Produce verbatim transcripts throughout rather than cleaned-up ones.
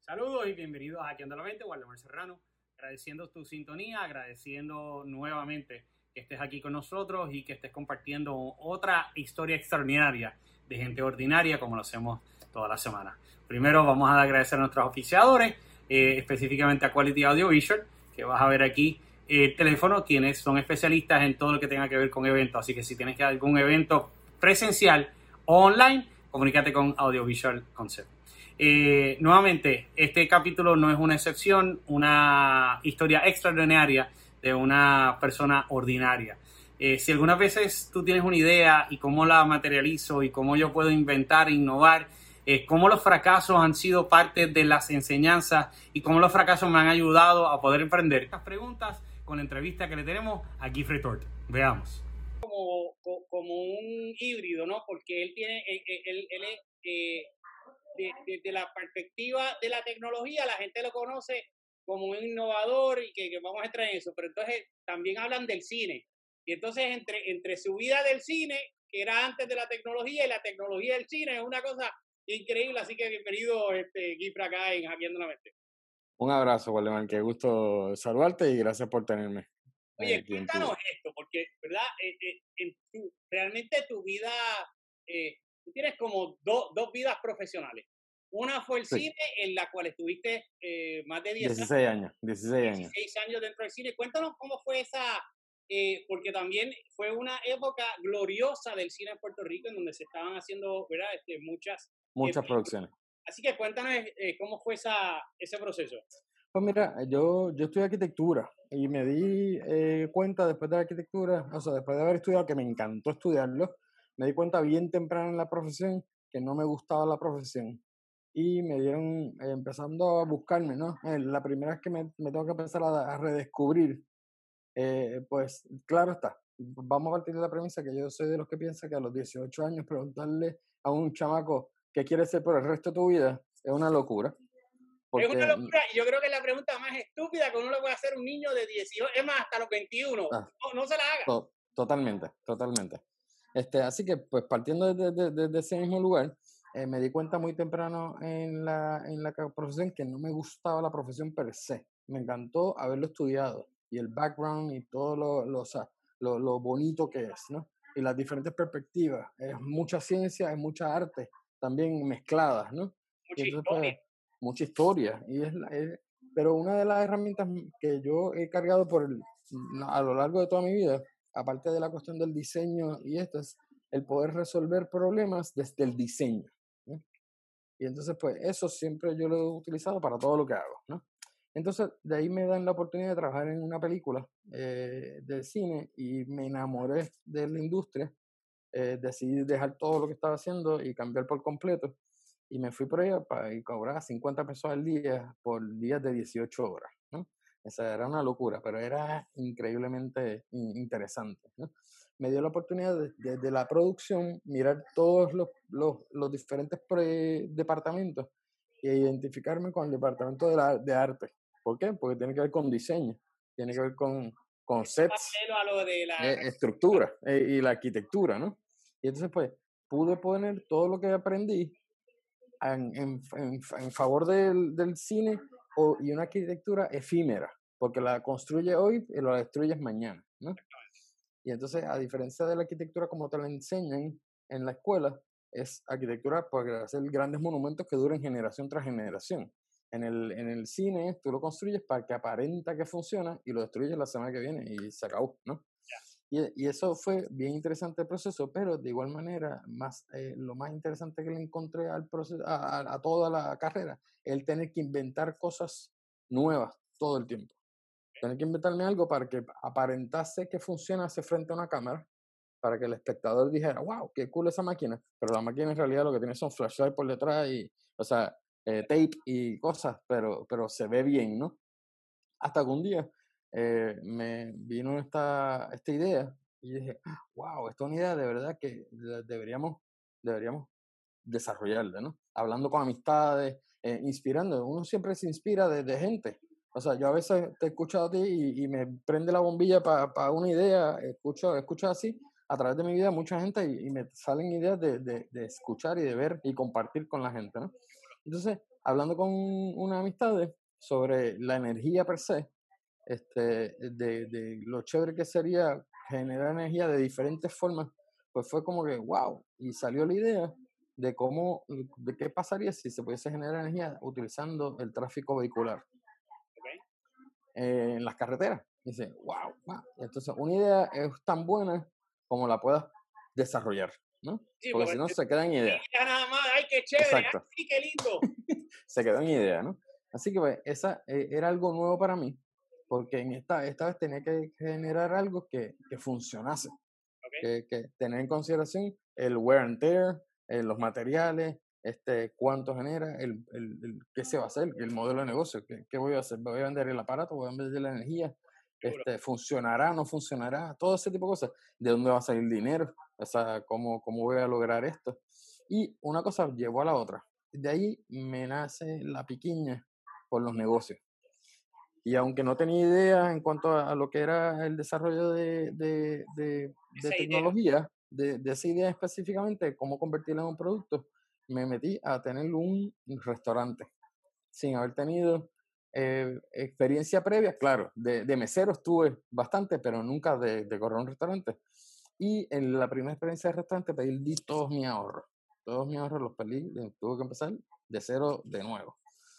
Saludos y bienvenidos a Hackeando la Mente, Waldemar Serrano, agradeciendo tu sintonía, agradeciendo nuevamente que estés aquí con nosotros y que estés compartiendo otra historia extraordinaria de gente ordinaria como lo hacemos toda la semana. Primero vamos a agradecer a nuestros oficiadores, eh, específicamente a Quality Audiovisual, que vas a ver aquí el teléfono, quienes son especialistas en todo lo que tenga que ver con eventos. Así que si tienes algún evento presencial o online, comunícate con Audiovisual Concept. Eh, nuevamente, este capítulo no es una excepción, una historia extraordinaria de una persona ordinaria. Eh, si algunas veces tú tienes una idea y cómo la materializo y cómo yo puedo inventar, innovar, eh, cómo los fracasos han sido parte de las enseñanzas y cómo los fracasos me han ayudado a poder emprender. Estas preguntas con la entrevista que le tenemos a Giffrey Tort. Veamos. Como, como un híbrido, ¿no? Porque él tiene, él, él, él es... Eh, desde la perspectiva de la tecnología, la gente lo conoce como un innovador y que, que vamos a entrar en eso, pero entonces también hablan del cine. Y entonces entre, entre su vida del cine, que era antes de la tecnología, y la tecnología del cine, es una cosa increíble. Así que bienvenido, este, Giffrey, acá en Hackeando la Mente. Un abrazo, Waldemar, qué gusto saludarte y gracias por tenerme. Oye, cuéntanos esto, porque, ¿verdad? Eh, eh, en tu, realmente tu vida... Eh, Tú tienes como do, dos vidas profesionales. Una fue el sí. cine, en la cual estuviste eh, más de diez dieciséis años. dieciséis años. dieciséis años dentro del cine. Cuéntanos cómo fue esa, eh, porque también fue una época gloriosa del cine en Puerto Rico, en donde se estaban haciendo, ¿verdad? Este, muchas... Muchas eh, producciones. Así que cuéntanos eh, cómo fue esa, ese proceso. Pues mira, yo, yo estudié arquitectura y me di eh, cuenta después de la arquitectura, o sea, después de haber estudiado, que me encantó estudiarlo, me di cuenta bien temprano en la profesión que no me gustaba la profesión. Y me dieron, eh, empezando a buscarme, ¿no? Eh, la primera vez que me, me tengo que empezar a, a redescubrir, eh, pues claro está, vamos a partir de la premisa que yo soy de los que piensa que a los dieciocho años preguntarle a un chamaco qué quieres ser por el resto de tu vida es una locura. Porque, es una locura, y yo creo que es la pregunta más estúpida que uno le puede hacer a un niño de dieciocho, es más, hasta los veintiuno, ah, no, no se la haga. To, totalmente, totalmente. Este, así que, pues, partiendo de, de, de, de ese mismo lugar, eh, me di cuenta muy temprano en la, en la profesión que no me gustaba la profesión per se. Me encantó haberlo estudiado y el background y todo lo, lo, o sea, lo, lo bonito que es, ¿no? Y las diferentes perspectivas. Es mucha ciencia, es mucha arte también mezcladas, ¿no? Mucha y entonces, historia. Pues, mucha historia. Y es, es, pero una de las herramientas que yo he cargado por el, a lo largo de toda mi vida, aparte de la cuestión del diseño y esto, es el poder resolver problemas desde el diseño, ¿no? Y entonces, pues, eso siempre yo lo he utilizado para todo lo que hago, ¿no? Entonces, de ahí me dan la oportunidad de trabajar en una película eh, de cine y me enamoré de la industria. Eh, decidí dejar todo lo que estaba haciendo y cambiar por completo. Y me fui por allá para y cobrar cincuenta pesos al día por días de dieciocho horas, ¿no? Esa era una locura, pero era increíblemente interesante, ¿no? Me dio la oportunidad de, de, de la producción, mirar todos los, los, los diferentes pre departamentos e identificarme con el departamento de, la, de arte. ¿Por qué? Porque tiene que ver con diseño, tiene que ver con, con sets, a lo de la... eh, estructura eh, y la arquitectura, ¿no? Y entonces, pues, pude poner todo lo que aprendí en, en, en, en favor del, del cine o, y una arquitectura efímera, porque la construye hoy y la destruyes mañana, ¿no? Y entonces, a diferencia de la arquitectura como te la enseñan en la escuela, es arquitectura para hacer grandes monumentos que duren generación tras generación. En el, en el cine, tú lo construyes para que aparenta que funciona y lo destruyes la semana que viene y se acabó, ¿no? Y, y eso fue bien interesante el proceso, pero de igual manera, más, eh, lo más interesante que le encontré al proceso, a, a, a toda la carrera, el tener que inventar cosas nuevas todo el tiempo. Tener que inventarme algo para que aparentase que funcionase frente a una cámara, para que el espectador dijera, wow, qué cool esa máquina, pero la máquina en realidad lo que tiene son flashlights por detrás y, o sea, eh, tape y cosas, pero, pero se ve bien, ¿no? Hasta que un día eh, me vino esta, esta idea y dije, wow, esta es una idea de verdad que deberíamos, deberíamos desarrollarla, ¿no? Hablando con amistades, eh, inspirando. Uno siempre se inspira de, de gente. O sea, yo a veces te he escuchado a ti y, y me prende la bombilla para pa una idea, escucho, escucho así a través de mi vida mucha gente y, y me salen ideas de, de, de escuchar y de ver y compartir con la gente, ¿no? Entonces, hablando con una amistad sobre la energía per se, este, de, de lo chévere que sería generar energía de diferentes formas, pues fue como que, wow, y salió la idea de cómo, de qué pasaría si se pudiese generar energía utilizando el tráfico vehicular Okay. eh, en las carreteras. Y dice, wow, wow. Entonces, una idea es tan buena como la puedas desarrollar, ¿no? Sí, Porque porque si no, se queda en idea. ya nada más, ay, qué chévere, ay, Exacto. sí, qué lindo. Se quedó en idea, ¿no? Así que pues, esa eh, era algo nuevo para mí, porque en esta, esta vez tenía que generar algo que, que funcionase, Okay. que, que tener en consideración el wear and tear, eh, los materiales, este, cuánto genera, el, el, el- qué se va a hacer, el modelo de negocio, qué, qué voy a hacer, voy a vender el aparato, voy a vender la energía, Seguro. este, funcionará, no funcionará, todo ese tipo de cosas, de dónde va a salir dinero, o sea, cómo, cómo voy a lograr esto. Y una cosa llevó a la otra. De ahí me nace la piquiña por los negocios. Y aunque no tenía idea en cuanto a, a lo que era el desarrollo de, de, de, de Esa idea. tecnología, de, de esa idea específicamente, cómo convertirla en un producto, me metí a tener un restaurante sin haber tenido eh, experiencia previa. Claro, de, de mesero estuve bastante, pero nunca de, de correr un restaurante. Y en la primera experiencia de restaurante pedí todos mis ahorros. Todos mis ahorros los perdí, de- tuve que empezar de cero de nuevo.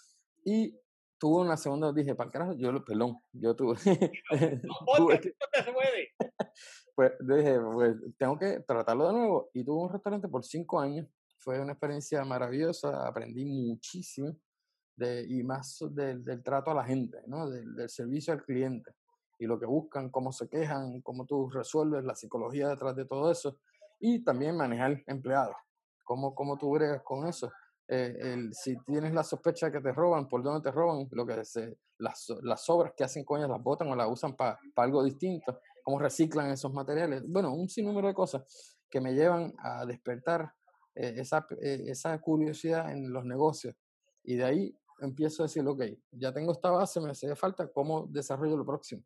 Y tuve una segunda, dije, para el carajo, yo, lo- perdón, yo tuve, No, tuve podcast, que, podcast se puede. pues, dije, pues, tengo que tratarlo de nuevo. Y tuve un restaurante por cinco años. Fue una experiencia maravillosa, aprendí muchísimo de, y más del, del trato a la gente, ¿no? Del, del servicio al cliente y lo que buscan, cómo se quejan, cómo tú resuelves la psicología detrás de todo eso y también manejar empleados, cómo, cómo tú bregas con eso. Eh, el, si tienes la sospecha que te roban, por dónde te roban, lo que se, las, las sobras que hacen con ellas las botan o las usan para pa algo distinto, cómo reciclan esos materiales. Bueno, un sinnúmero de cosas que me llevan a despertar eh, esa, eh, esa curiosidad en los negocios. Y de ahí empiezo a decir, ok, ya tengo esta base, me hace falta cómo desarrollo lo próximo.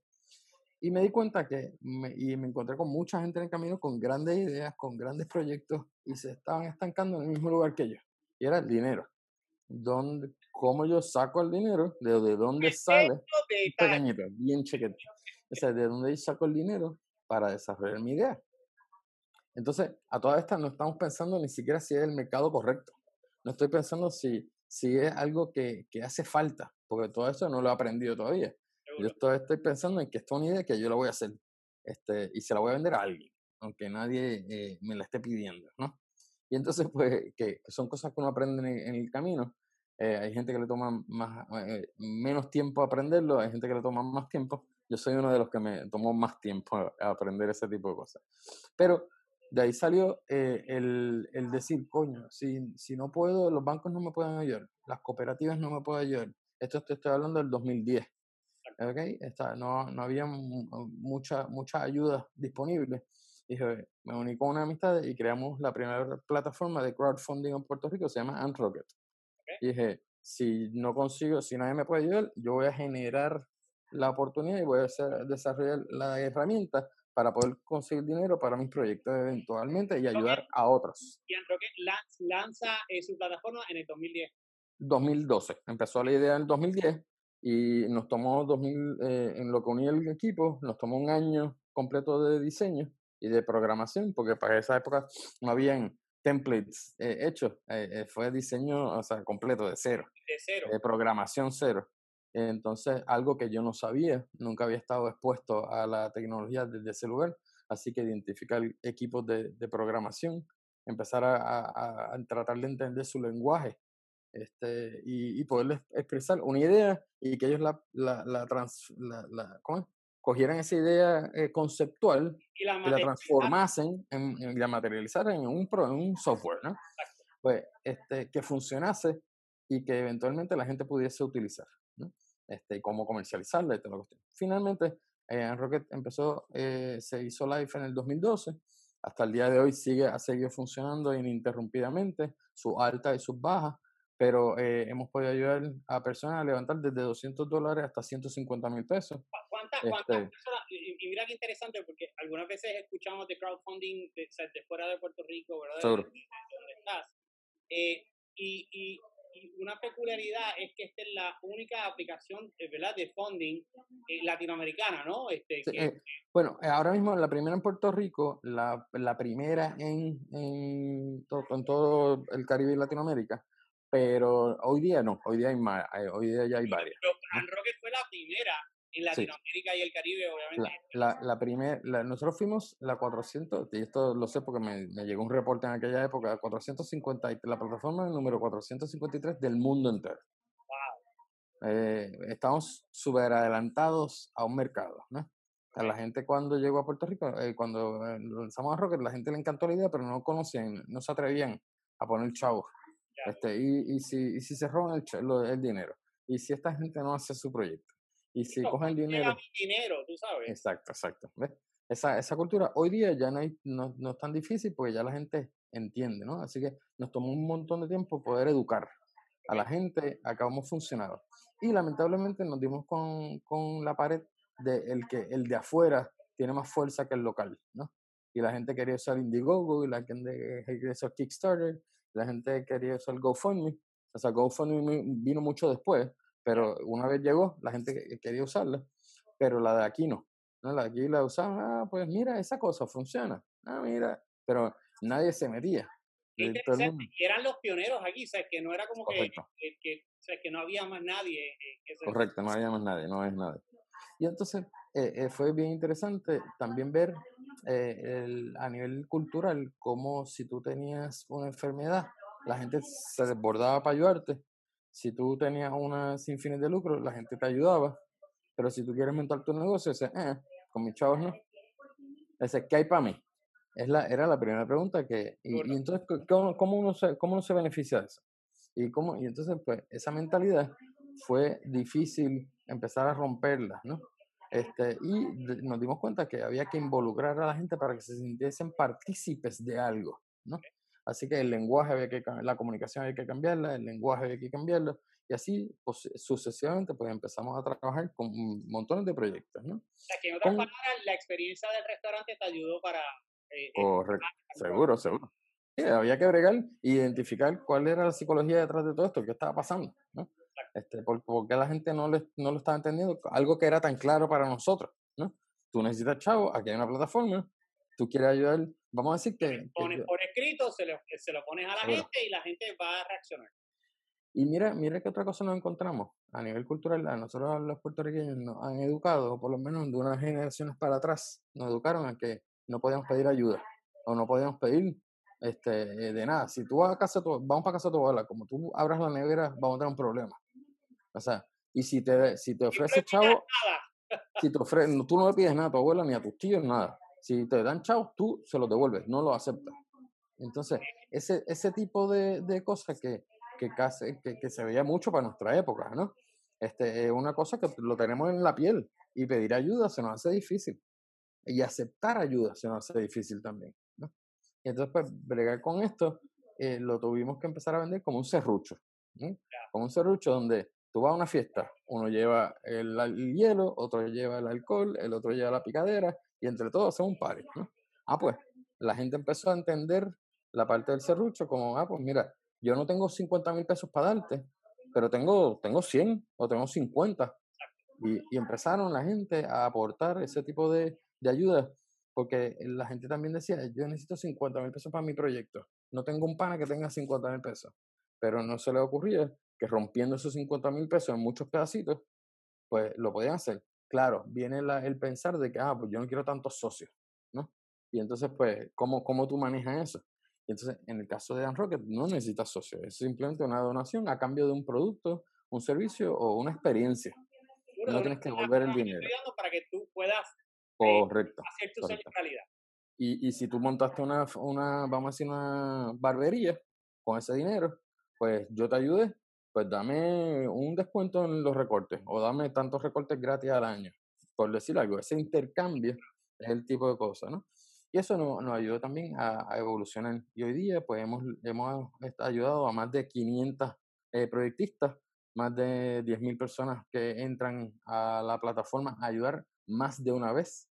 Y me di cuenta que, me, y me encontré con mucha gente en el camino con grandes ideas, con grandes proyectos, y se estaban estancando en el mismo lugar que yo. Y era el dinero. ¿Dónde, ¿Cómo yo saco el dinero? ¿De, de dónde sale? Pequeño detalle. Pequeñito, bien chiquito. O sea, ¿de dónde yo saco el dinero para desarrollar mi idea? Entonces, a todas estas no estamos pensando ni siquiera si es el mercado correcto. No estoy pensando si, si es algo que, que hace falta, porque todo eso no lo he aprendido todavía. Yo Seguro. estoy, estoy pensando en que esto es una idea que yo la voy a hacer este, y se la voy a vender a alguien, aunque nadie eh, me la esté pidiendo, ¿no? Y entonces, pues, que, que son cosas que uno aprende en, en el camino. Eh, hay gente que le toma más, eh, menos tiempo a aprenderlo, hay gente que le toma más tiempo. Yo soy uno de los que me tomó más tiempo a, a aprender ese tipo de cosas. Pero de ahí salió eh, el, el decir, coño, si, si no puedo, los bancos no me pueden ayudar, las cooperativas no me pueden ayudar. Esto te estoy hablando del dos mil diez, ¿ok? Está, no, no había mu- mucha, mucha ayuda disponible. Dije, me uní con una amistad y creamos la primera plataforma de crowdfunding en Puerto Rico, se llama AntRocket. Okay. Y dije, si no consigo, si nadie me puede ayudar, yo voy a generar la oportunidad y voy a hacer, desarrollar la herramienta para poder conseguir dinero para mis proyectos eventualmente y Okay. ayudar a otros. Y Androque lanza eh, su plataforma en el dos mil diez. dos mil doce. Empezó la idea en el dos mil diez y nos tomó dos mil, eh, en lo que uní el equipo, nos tomó un año completo de diseño y de programación, porque para esa época no habían templates eh, hechos, eh, eh, fue diseño, o sea, completo de cero. De cero. De programación cero. Entonces, algo que yo no sabía, nunca había estado expuesto a la tecnología desde ese lugar, así que identificar equipos de, de programación, empezar a, a, a, tratar de entender su lenguaje este, y, y poderles expresar una idea y que ellos la, la, la, trans, la, la ¿cómo es? Cogieran esa idea eh, conceptual Y la y la materialización. transformasen en, en, la materializaran en un, pro, en un software, ¿no? Pues este, que funcionase y que eventualmente la gente pudiese utilizar, ¿no? Este, cómo comercializarla y toda la cuestión. Finalmente, eh, Rocket empezó, eh, se hizo live en el dos mil doce, hasta el día de hoy sigue, ha seguido funcionando ininterrumpidamente, sus altas y sus bajas, pero eh, hemos podido ayudar a personas a levantar desde doscientos dólares hasta ciento cincuenta mil pesos. ¿Cuántas, Este, cuántas personas? Y, y mira qué interesante, porque algunas veces escuchamos de crowdfunding de, de fuera de Puerto Rico, ¿verdad? De, de, de donde estás. Eh, y, y, una peculiaridad es que esta es la única aplicación, eh, ¿verdad?, de funding eh, latinoamericana, ¿no? Este, Sí, que, eh, bueno, eh, ahora mismo la primera en Puerto Rico, la, la primera en, en, to- en todo el Caribe y Latinoamérica, pero hoy día no, hoy día hay más, eh, hoy día ya hay varias, pero ¿no? Grand Rocket fue la primera en Sí, Latinoamérica y el Caribe, obviamente. la, la, la primera, nosotros fuimos la cuatrocientos, y esto lo sé porque me, me llegó un reporte en aquella época, cuatrocientos cincuenta, y- la plataforma número cuatrocientos cincuenta y tres del mundo entero. Wow, Eh, estamos súper adelantados a un mercado, ¿no? A okay, la gente cuando llegó a Puerto Rico, eh, cuando eh, lanzamos a Rocket, la gente le encantó la idea, pero no conocían, no se atrevían a poner chavos. ya. Este, y, y, si, y si se roban el, cha- lo- el dinero, y si esta gente no hace su proyecto, y si Eso, cogen el ¿cuánto llega dinero, mi dinero, tú sabes? exacto, exacto, ¿ves? Esa, esa cultura hoy día ya no, hay, no, no es tan difícil porque ya la gente entiende, ¿no? Así que nos tomó un montón de tiempo poder educar a la Okay. gente a cómo funcionaba. Y lamentablemente nos dimos con, con la pared de el que el de afuera tiene más fuerza que el local, ¿no? Y la gente quería usar Indiegogo, y la gente quería usar Kickstarter, y la gente quería usar GoFundMe. O sea, GoFundMe vino mucho después, pero una vez llegó, la gente que- quería usarla, pero la de aquí no. ¿No? La de aquí la usaban, ah, pues mira, esa cosa funciona. Ah, mira, pero nadie se metía. Qué De todo el interesante. mundo. Y eran los pioneros aquí, ¿sabes? Que no era como que, Correcto. que, que, o sea, que no había más nadie eh, que se... Correcto, no había más nadie, no es nadie. Y entonces eh, eh, fue bien interesante también ver eh, el- a nivel cultural cómo si tú tenías una enfermedad, la gente se desbordaba para ayudarte. Si tú tenías una sin fines de lucro, la gente te ayudaba. Pero si tú quieres montar tu negocio, dices, eh, con mis chavos no. Dice, ¿qué hay para mí? Es la, era la primera pregunta que, y, y entonces, ¿cómo, cómo uno se, ¿cómo uno se beneficia de eso? Y, cómo, y entonces, pues, esa mentalidad fue difícil empezar a romperla, ¿no? Este, y de- nos dimos cuenta que había que involucrar a la gente para que se sintiesen partícipes de algo, ¿no? Así que el lenguaje había que, ca- la comunicación había que cambiarla, el lenguaje había que cambiarlo, y así pues, sucesivamente pues empezamos a trabajar con montones de proyectos, ¿no? O sea, que en otras Con, palabras, la experiencia del restaurante te ayudó para... Eh, eh, Correcto, Grand Rocket. seguro, seguro. Sí, había que bregar e identificar cuál era la psicología detrás de todo esto, qué estaba pasando, ¿no? Este, por, por qué la gente no, le, no lo estaba entendiendo, algo que era tan claro para nosotros, ¿no? Tú necesitas chavo, aquí hay una plataforma, tú quieres ayudar, vamos a decir que, que Pones yo- por escrito, se lo, se lo pones a la seguro. gente y la gente va a reaccionar. Y mira, mira qué otra cosa nos encontramos a nivel cultural. A nosotros los puertorriqueños nos han educado, por lo menos de unas generaciones para atrás, nos educaron a que no podíamos pedir ayuda o no podíamos pedir este, eh, de nada. Si tú vas a casa, de tu- vamos para casa de tu abuela, como tú abras la nevera, vamos a tener un problema. O sea, y si te, si te Y no le ofrece pidas chavo, nada. si te ofre, no- tú no le pides nada a tu abuela ni a tus tíos, nada. Si te dan chavo, tú se los devuelves, no lo aceptas. Entonces, ese, ese tipo de, de cosas que, que, casi- que, que se veía mucho para nuestra época, ¿no? Este, es una cosa que lo tenemos en la piel y pedir ayuda se nos hace difícil. Y aceptar ayuda se nos hace difícil también, ¿no? Y entonces, pues, bregar con esto, eh, lo tuvimos que empezar a vender como un serrucho, ¿no? Como un serrucho donde tú vas a una fiesta, uno lleva el, el hielo, otro lleva el alcohol, el otro lleva la picadera, y entre todos hacemos un party, ¿no? Ah, pues, la gente empezó a entender la parte del serrucho como, ah, pues mira, yo no tengo cincuenta mil pesos para darte, pero tengo, tengo cien o tengo cincuenta. Y, y empezaron la gente a aportar ese tipo de, de ayuda, porque la gente también decía, yo necesito cincuenta mil pesos para mi proyecto. No tengo un pana que tenga cincuenta mil pesos. Pero no se le ocurría que rompiendo esos cincuenta mil pesos en muchos pedacitos, pues lo podían hacer. Claro, viene la- el pensar de que, ah, pues yo no quiero tantos socios, ¿no? Y entonces, pues, ¿cómo, cómo tú manejas eso? Y entonces, en el caso de Dan Rocket, no necesitas socios, es simplemente una donación a cambio de un producto, un servicio o una experiencia. Una, No una, tienes que una devolver el forma que dinero. estoy dando para que tú puedas eh, Correcto, hacer tu sueño correcto. realidad. Y, y si tú montaste una, una, vamos a decir, una barbería con ese dinero, pues yo te ayudé, pues dame un descuento en los recortes o dame tantos recortes gratis al año, por decir algo. Ese intercambio es el tipo de cosa, ¿no? Y eso nos, nos ayudó también a, a evolucionar. Y hoy día, pues hemos, hemos ayudado a más de quinientos eh, proyectistas, más de diez mil personas que entran a la plataforma a ayudar más de una vez.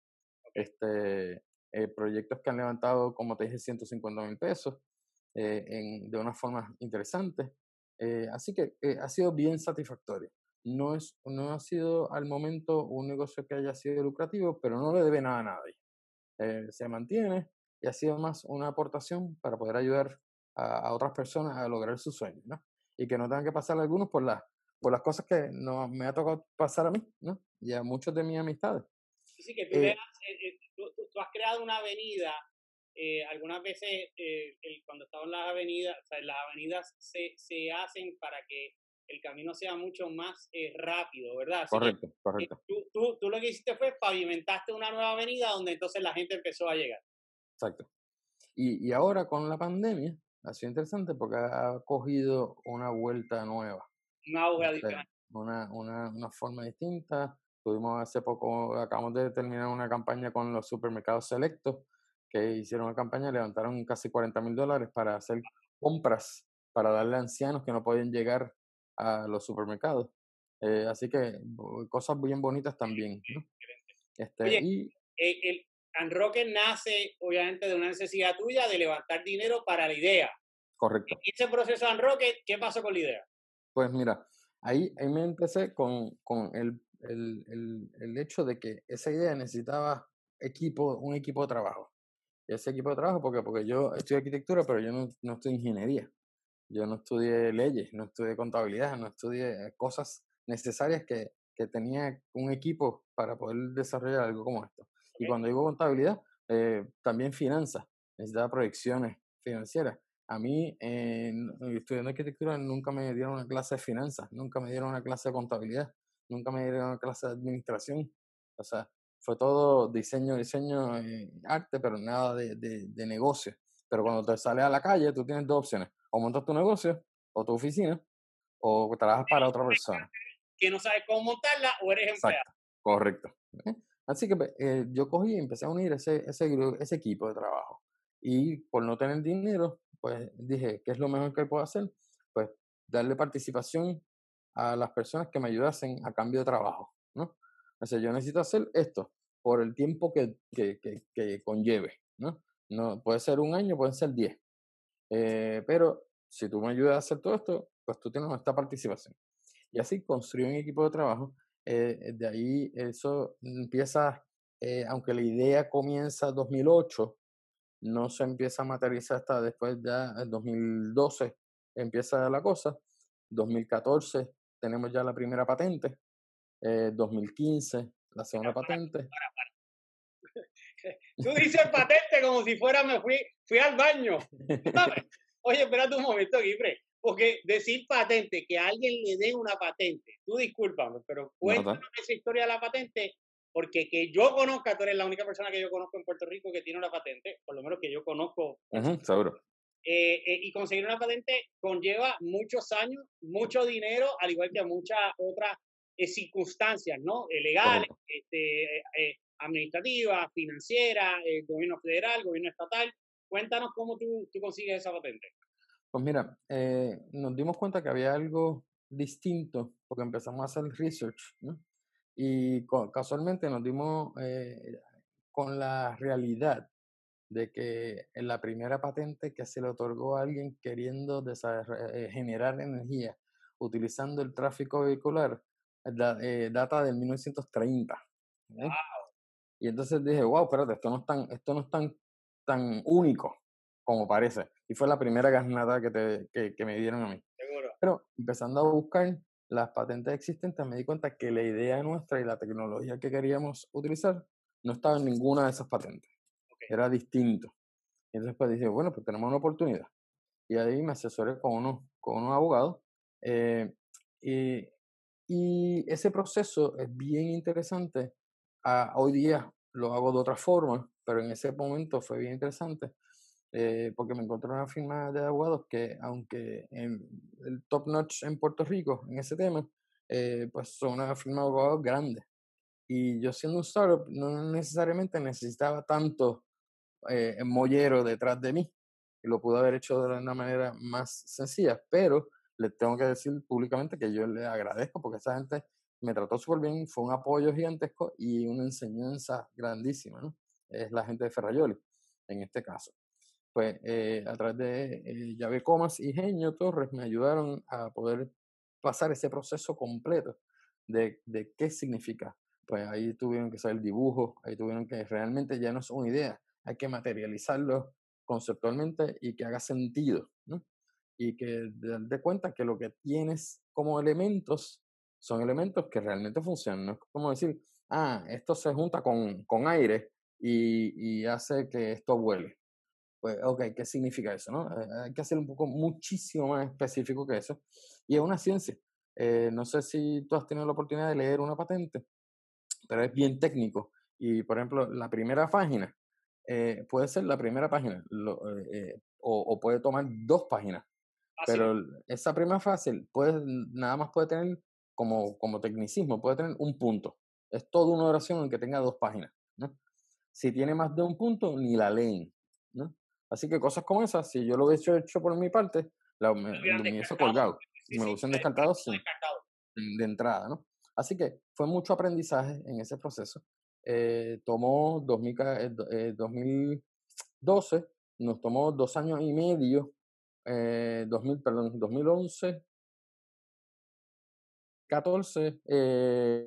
Este, eh, proyectos que han levantado, como te dije, ciento cincuenta mil pesos eh, en, de una forma interesante. Eh, así que eh, ha sido bien satisfactorio. No, es, no ha sido al momento un negocio que haya sido lucrativo, pero no le debe nada a nadie. Eh, se mantiene y ha sido más una aportación para poder ayudar a, a otras personas a lograr sus sueños, ¿no? Y que no tengan que pasar algunos por, las por las cosas que no me ha tocado pasar a mí, ¿no? Y a muchos de mis amistades. Sí, que tú, le Eh, has, eh, eh, tú, tú- tú has creado una avenida, eh, algunas veces eh, el- cuando estamos en las avenidas, o sea, las avenidas se, se hacen para que el camino sea mucho más eh, rápido, ¿verdad? Así que correcto, eh, correcto, tú, tú, tú lo que hiciste fue pavimentaste una nueva avenida donde entonces la gente empezó a llegar. exacto. Y, y ahora con la pandemia ha sido interesante porque ha cogido una vuelta nueva. Un auge Este, adicional. una, una, una forma distinta. Tuvimos hace poco, acabamos de terminar una campaña con los supermercados selectos, que hicieron una campaña, levantaron casi cuarenta mil dólares para hacer compras, para darle a ancianos que no podían llegar a los supermercados. Eh, así que bo- cosas bien bonitas también, ¿no? Este, Oye, y eh, el Unrocket nace obviamente de una necesidad tuya de levantar dinero para la idea. correcto. Y ese proceso de Unrocket, ¿qué pasó con la idea? Pues mira, ahí, ahí me empecé con, con el, el, el, el hecho de que esa idea necesitaba equipo, un equipo de trabajo. Y ese equipo de trabajo, porque, porque yo estudié arquitectura, pero yo no, no estudié ingeniería. Yo no estudié leyes, no estudié contabilidad, no estudié eh, cosas necesarias que, que tenía un equipo para poder desarrollar algo como esto. Y ¿Ok? cuando digo contabilidad, eh, también finanzas, necesitaba proyecciones financieras. A mí, eh, n- estudiando arquitectura, nunca me dieron una clase de finanzas, nunca me dieron una clase de contabilidad, nunca me dieron una clase de administración. O sea, fue todo diseño, diseño, eh, arte, pero nada de, de, de negocio. Pero cuando te sales a la calle, tú tienes dos opciones: o montas tu negocio, o tu oficina, o trabajas para otra persona. Que no sabes cómo montarla o eres empleado. Exacto, correcto. ¿Eh? Así que pues, eh, yo cogí y empecé a unir ese, ese, gru- ese equipo de trabajo. Y por no tener dinero, pues dije, ¿qué es lo mejor que puedo hacer? Pues darle participación a las personas que me ayudasen a cambio de trabajo, ¿no? O sea, yo necesito hacer esto por el tiempo que, que, que, que conlleve, ¿no? No, puede ser un año, pueden ser diez. Eh, pero si tú me ayudas a hacer todo esto, pues tú tienes esta participación. Y así construí un equipo de trabajo. Eh, de ahí eso empieza, eh, aunque la idea comienza en dos mil ocho, no se empieza a materializar hasta después ya en dos mil doce empieza la cosa. dos mil catorce tenemos ya la primera patente. Eh, dos mil quince la segunda patente. Tú dices patente como si fuera me fui, fui al baño. ¿Sabes? Oye, espérate un momento, Guipre, porque decir patente, que a alguien le den una patente, tú discúlpame, pero Nada. cuéntanos esa historia de la patente, porque que yo conozca, tú eres la única persona que yo conozco en Puerto Rico que tiene una patente, por lo menos que yo conozco. Ujú, seguro. Eh, eh, y conseguir una patente conlleva muchos años, mucho dinero, al igual que muchas otras eh, circunstancias, ¿no? Eh, legales, Correcto. este, eh, eh, administrativas, financieras, eh, gobierno federal, gobierno estatal. Cuéntanos cómo tú, tú consigues esa patente. Pues mira, eh, nos dimos cuenta que había algo distinto porque empezamos a hacer research, ¿no? Y co- casualmente nos dimos eh, con la realidad de que en la primera patente que se le otorgó a alguien queriendo desarro- eh, generar energía utilizando el tráfico vehicular, da- eh, data del mil novecientos treinta. ¿Eh? Y entonces dije, wow, espérate, esto no es tan, esto no es tan, tan único como parece. Y fue la primera garnata que, te, que, que me dieron a mí. Seguro. Pero empezando a buscar las patentes existentes, me di cuenta que la idea nuestra y la tecnología que queríamos utilizar no estaba en ninguna de esas patentes. Okay. Era distinto. Y entonces pues dije, bueno, pues tenemos una oportunidad. Y ahí me asesoré con unos, con unos abogados. eh, y, y ese proceso es bien interesante. Ah, hoy día lo hago de otra forma, pero en ese momento fue bien interesante, eh, porque me encontré una firma de abogados que, aunque en el top notch en Puerto Rico en ese tema, eh, pues son una firma de abogados grande. Y yo siendo un startup no necesariamente necesitaba tanto eh, mollero detrás de mí. Y lo pude haber hecho de una manera más sencilla, pero le tengo que decir públicamente que yo le agradezco porque esa gente me trató súper bien, fue un apoyo gigantesco y una enseñanza grandísima, ¿no? Es la gente de Ferrayoli, en este caso. pues eh, a través de eh, Llave Comas y Genio Torres me ayudaron a poder pasar ese proceso completo de, de qué significa. Pues ahí tuvieron que hacer el dibujo, ahí tuvieron que realmente ya no es una idea, hay que materializarlo conceptualmente y que haga sentido, ¿no? Y que te des cuenta que lo que tienes como elementos son elementos que realmente funcionan. No es como decir, ah, esto se junta con, con aire y, y hace que esto vuele. Pues, ok, ¿qué significa eso, no? Eh, hay que hacer un poco muchísimo más específico que eso. Y es una ciencia. Eh, no sé si tú has tenido la oportunidad de leer una patente, pero es bien técnico. Y, por ejemplo, la primera página eh, puede ser la primera página, lo, eh, eh, o, o puede tomar dos páginas, Así pero esa primera fase puede, nada más puede tener, como, como tecnicismo, puede tener un punto. Es toda una oración en que tenga dos páginas, ¿no? Si tiene más de un punto, ni la leen, ¿no? Así que cosas como esas, si yo lo hubiese hecho por mi parte, la, me, lo hubieran lo hubiese descartado. colgado, Sí, me lo sí, hubiesen la descartado descartado, sin, descartado. de entrada, ¿no? Así que fue mucho aprendizaje en ese proceso. Eh, tomó dos mil, ca- eh, do- eh, dos mil doce, nos tomó dos años y medio, eh, dos mil, perdón, dos mil once, catorce, eh,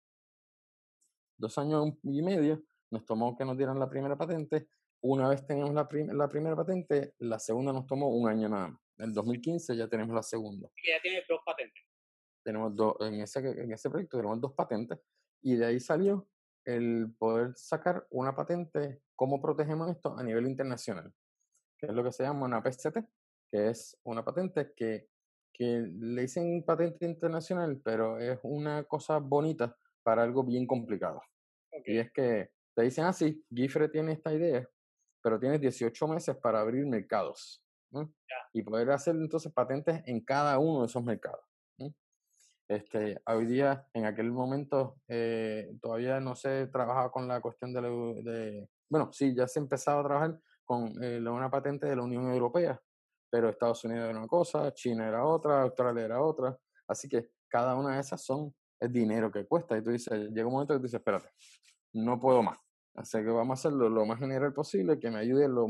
dos años y medio, nos tomó que nos dieran la primera patente. Una vez teníamos la, prim- la primera patente, la segunda nos tomó un año nada más. En el dos mil quince ya tenemos la segunda. Y ya tiene dos patentes. Tenemos dos, en ese, en ese proyecto tenemos dos patentes y de ahí salió el poder sacar una patente, cómo protegemos esto a nivel internacional, que es lo que se llama una P C T, que es una patente que, que le dicen patente internacional, pero es una cosa bonita para algo bien complicado. Ok, Y es que te dicen así, Gifre tiene esta idea, pero tienes dieciocho meses para abrir mercados, ¿no? ya. Y poder hacer entonces patentes en cada uno de esos mercados, ¿no? Este, hoy día, en aquel momento, eh, todavía no se trabajaba con la cuestión de, la u- de- bueno, sí, ya se empezaba a trabajar con eh, la- una patente de la Unión Europea, pero Estados Unidos era una cosa, China era otra, Australia era otra, así que cada una de esas son el dinero que cuesta, y tú dices, llega un momento que tú dices, espérate, no puedo más, así que vamos a hacerlo lo más general posible, que me ayude lo,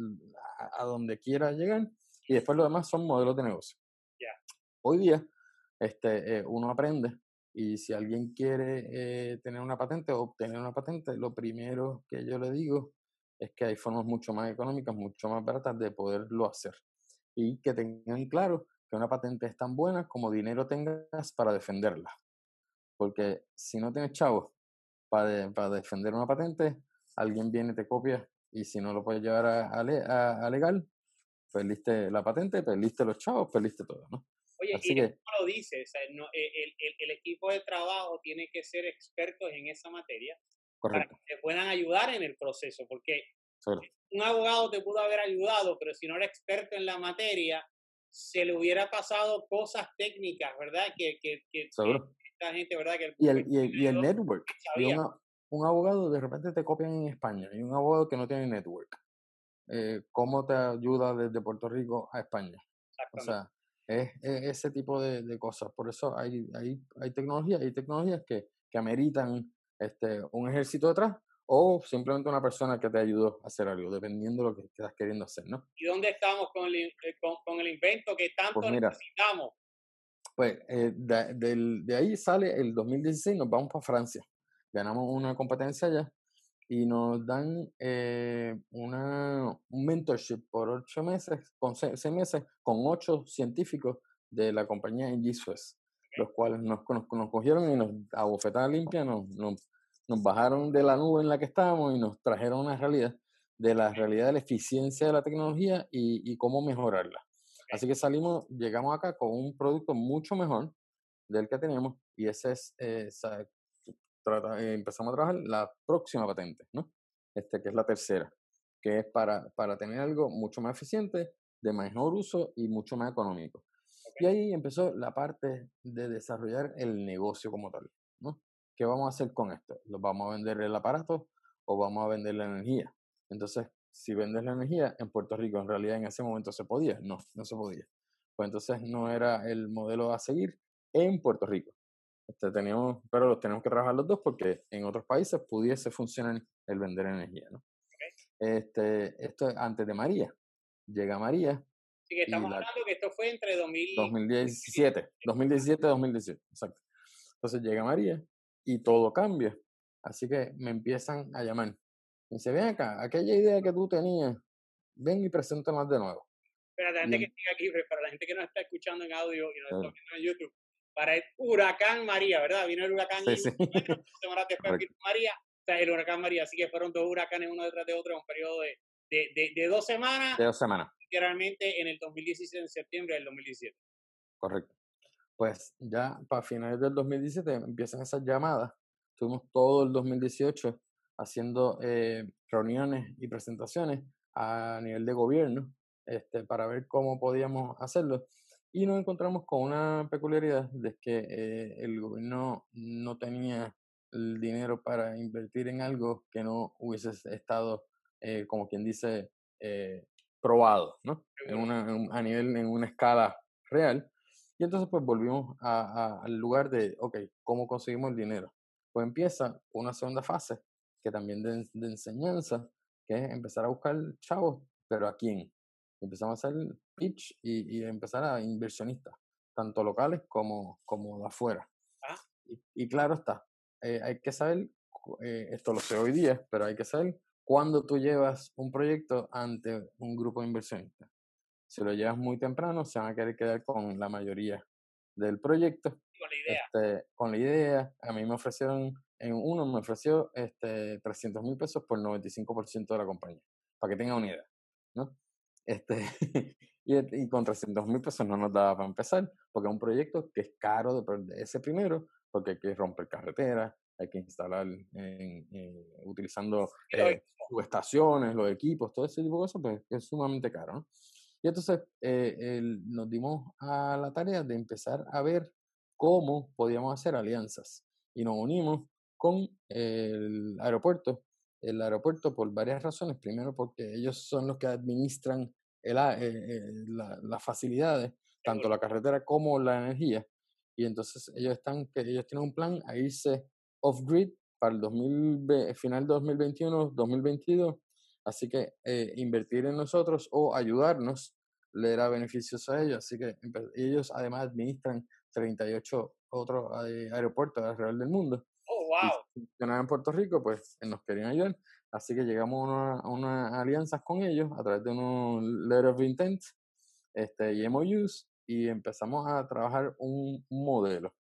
a, a donde quiera llegar, y después lo demás son modelos de negocio. Ya. Hoy día, este, eh, uno aprende y si alguien quiere eh, tener una patente o obtener una patente, lo primero que yo le digo es que hay formas mucho más económicas, mucho más baratas de poderlo hacer. Y que tengan claro que una patente es tan buena como dinero tengas para defenderla. Porque si no tienes chavos para, de- para defender una patente, alguien viene, te copia y si no lo puedes llevar a, a le- a- a legal, perdiste la patente, perdiste los chavos, perdiste todo, ¿no? Oye, Así y eso que, no lo dices, o sea, no, eh, el, el, el equipo de trabajo tiene que ser expertos en esa materia para correcto. que te puedan ayudar en el proceso, porque Seguro, un abogado te pudo haber ayudado, pero si no era experto en la materia, se le hubiera pasado cosas técnicas, ¿verdad? Que, que, que, que seguro. esta gente, ¿verdad? Que el, Y el, el y el, y el ayudó, network. Y sabía. un, a- un abogado de repente te copian en España y un abogado que no tiene network. Eh, ¿cómo te ayuda desde Puerto Rico a España? O Exactamente. sea, es, es ese tipo de, de cosas. Por eso hay, hay, hay tecnologías, hay tecnologías que, que ameritan este, un ejército detrás o simplemente una persona que te ayudó a hacer algo, dependiendo de lo que estás queriendo hacer, ¿no? ¿Y dónde estamos con el, in- eh, con, con el invento que Pues tanto mira, necesitamos? pues eh, de, del- de ahí sale el dos mil dieciséis, nos vamos para Francia. Ganamos una competencia allá y nos dan eh, una, un mentorship por ocho meses, con seis, seis meses, con ocho científicos de la compañía G Suez, los cuales nos, nos, nos cogieron y nos a bofetada limpia, nos, nos, nos bajaron de la nube en la que estábamos y nos trajeron una realidad de la realidad de la eficiencia de la tecnología y, y cómo mejorarla. Así que salimos, llegamos acá con un producto mucho mejor del que teníamos y ese es, eh, sa- trata- eh, empezamos a trabajar la próxima patente, ¿no? Este, que es la tercera, que es para, para tener algo mucho más eficiente, de mejor uso y mucho más económico. Y ahí empezó la parte de desarrollar el negocio como tal, ¿no? ¿Qué vamos a hacer con esto? ¿Lo vamos a vender el aparato o vamos a vender la energía? Entonces, si vendes la energía en Puerto Rico, en realidad en ese momento se podía, no, no se podía. Pues entonces no era el modelo a seguir en Puerto Rico. Este, teníamos, pero los tenemos que trabajar los dos porque en otros países pudiese funcionar el vender energía, ¿no? Este, esto es antes de María. llega María. Así que y estamos la hablando que esto fue entre dos mil dos mil diecisiete, dos mil diecisiete, dos mil dieciocho, exacto. Entonces llega María y todo cambia. Así que me empiezan a llamar. Me dice, ven acá, aquella idea que tú tenías, ven y preséntanos de nuevo. Para la Y gente em- que sigue aquí, para la gente que nos está escuchando en audio y nos está Claro. viendo en YouTube, para el huracán María, ¿verdad? Vino el huracán Sí, y sí, dos semanas después vino correcto. María, o sea, el huracán María. Así que fueron dos huracanes uno detrás de otro en un periodo de, de, de, de dos semanas, De dos semanas, literalmente en el dos mil diecisiete, en septiembre del dos mil diecisiete. correcto. Pues ya para finales del dos mil diecisiete empiezan esas llamadas. Tuvimos todo el dos mil dieciocho haciendo eh, reuniones y presentaciones a nivel de gobierno, este, para ver cómo podíamos hacerlo. Y nos encontramos con una peculiaridad de que eh, el gobierno no tenía el dinero para invertir en algo que no hubiese estado, eh, como quien dice, eh, probado, ¿no? En Seguro. una, en un- a nivel, en una escala real. Y entonces pues volvimos a- a- al lugar de, ok, ¿cómo conseguimos el dinero? Pues empieza una segunda fase, que también de, de enseñanza, que es empezar a buscar chavos, pero ¿a quién? Empezamos a hacer pitch y, y empezar a inversionistas, tanto locales como, como de afuera. Ah, Y, y claro está, eh, hay que saber, cu- eh, esto lo sé hoy día, pero hay que saber cuándo tú llevas un proyecto ante un grupo de inversionistas. Si lo llevas muy temprano, se van a querer quedar con la mayoría del proyecto, con la idea. este, con la idea. A mí me ofrecieron, en uno me ofreció este, trescientos mil pesos por noventa y cinco por ciento de la compañía, para que tenga una idea, ¿no? Este, y, y con trescientos mil pesos no nos daba para empezar, porque es un proyecto que es caro de, per- ese primero, porque hay que romper carreteras, hay que instalar en- en- utilizando Y los eh, subestaciones, los equipos, todo ese tipo de cosas, pues es sumamente caro, ¿no? Y entonces eh, el- nos dimos a la tarea de empezar a ver cómo podíamos hacer alianzas y nos unimos con el aeropuerto. El aeropuerto por varias razones. Primero porque ellos son los que administran el a- eh, eh, la- las facilidades, tanto seguro. la carretera como la energía. Y entonces ellos están, que ellos tienen un plan a irse off-grid para el dos mil ve- final dos mil veintiuno, dos mil veintidós. Así que eh, invertir en nosotros o ayudarnos le era beneficioso a ellos. Así que empe- ellos además administran treinta y ocho otros eh, aeropuertos alrededor del mundo. Oh, Y wow. si funcionaba en Puerto Rico, pues eh, nos querían ayudar. Así que llegamos a una, a una alianzas con ellos a través de unos letter of intent este, y M O Us y empezamos a trabajar un, un modelo.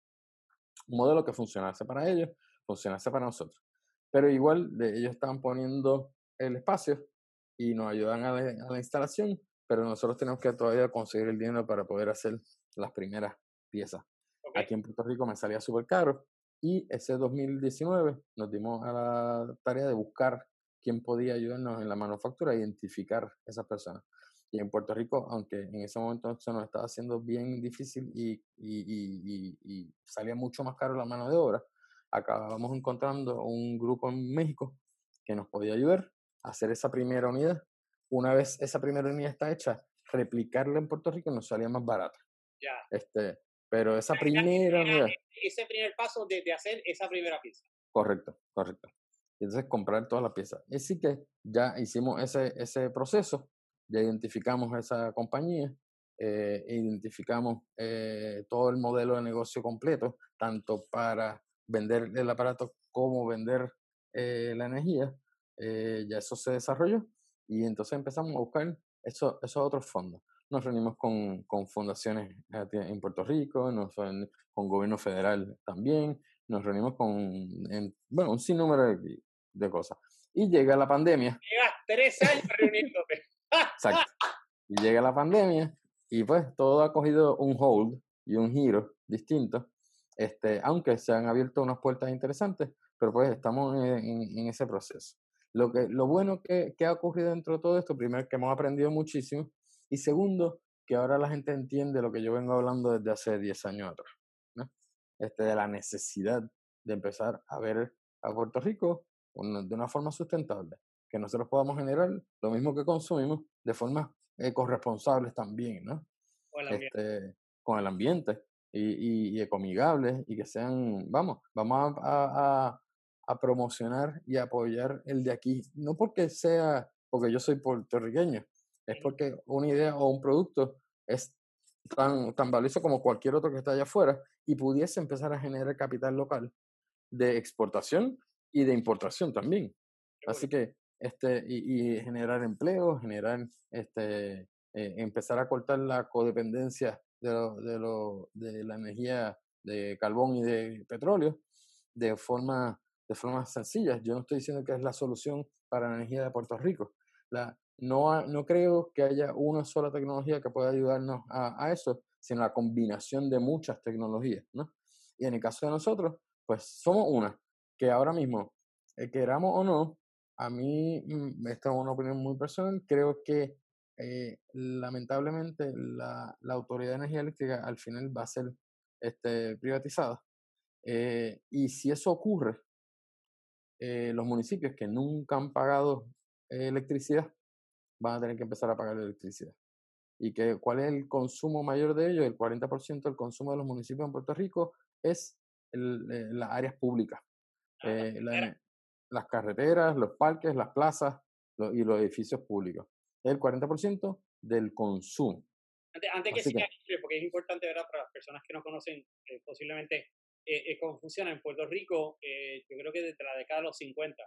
Un modelo que funcionase para ellos, funcionase para nosotros. Pero igual de, ellos estaban poniendo el espacio y nos ayudan a la, a la instalación, pero nosotros tenemos que todavía conseguir el dinero para poder hacer las primeras piezas. Okay. Aquí en Puerto Rico me salía súper caro y ese dos mil diecinueve nos dimos a la tarea de buscar quién podía ayudarnos en la manufactura, identificar esas personas. Y en Puerto Rico, aunque en ese momento se nos estaba haciendo bien difícil y, y, y, y, y salía mucho más caro la mano de obra, acabamos encontrando un grupo en México que nos podía ayudar a hacer esa primera unidad. Una vez esa primera unidad está hecha, replicarla en Puerto Rico nos salía más barata. Ya. Este, pero esa Ya, primera era unidad, ese primer paso de, de hacer esa primera pieza. correcto, correcto. Y entonces comprar todas las piezas. Así que ya hicimos ese, ese proceso, ya identificamos esa compañía, eh, identificamos eh, todo el modelo de negocio completo, tanto para vender el aparato como vender eh, la energía. Eh, ya eso se desarrolló y entonces empezamos a buscar eso- esos otros fondos. Nos reunimos con, con fundaciones aquí en Puerto Rico, nos, reun- con gobierno federal también, nos reunimos con, en, bueno, un sinnúmero de, de cosas. Y llega la pandemia, Llevas tres años reuniéndote. exacto, y llega la pandemia y pues todo ha cogido un hold y un giro distinto, este, aunque se han abierto unas puertas interesantes, pero pues estamos en, en- en ese proceso. Lo, que, lo bueno que, que ha ocurrido dentro de todo esto, primero que hemos aprendido muchísimo y segundo, que ahora la gente entiende lo que yo vengo hablando desde hace diez años atrás, ¿no? Este, de la necesidad de empezar a ver a Puerto Rico una- de una forma sustentable, que nosotros podamos generar lo mismo que consumimos de forma ecorresponsables también, ¿no? O el ambiente. Este, con el ambiente y, y, y ecoamigables y que sean, vamos, vamos a, a, a- a promocionar y apoyar el de aquí, no porque sea, porque yo soy puertorriqueño, es porque una idea o un producto es tan, tan valioso como cualquier otro que está allá afuera y pudiese empezar a generar capital local de exportación y de importación también. Así que, este, y, y generar empleo, generar, este, eh, empezar a cortar la codependencia de, lo, de, lo, de la energía de carbón y de petróleo de forma, de forma sencilla. Yo no estoy diciendo que es la solución para la energía de Puerto Rico. La, no, ha, no creo que haya una sola tecnología que pueda ayudarnos a, a eso, sino la combinación de muchas tecnologías, ¿no? Y en el caso de nosotros, pues somos una, que ahora mismo, eh, queramos o no, a mí, mm, esta es una opinión muy personal, creo que eh, lamentablemente la, la Autoridad de Energía Eléctrica al final va a ser este, privatizada. Eh, y si eso ocurre, eh, los municipios que nunca han pagado eh, electricidad van a tener que empezar a pagar electricidad. ¿Y que, cuál es el consumo mayor de ellos? El cuarenta por ciento del consumo de los municipios en Puerto Rico es el, eh, las áreas públicas, eh, la, las carreteras, los parques, las plazas lo, y los edificios públicos. Es el cuarenta por ciento del consumo. Antes, antes que siga, porque es importante, ¿verdad? Para las personas que no conocen eh, posiblemente eh, eh, cómo funciona en Puerto Rico, eh, yo creo que desde la década de los cincuenta,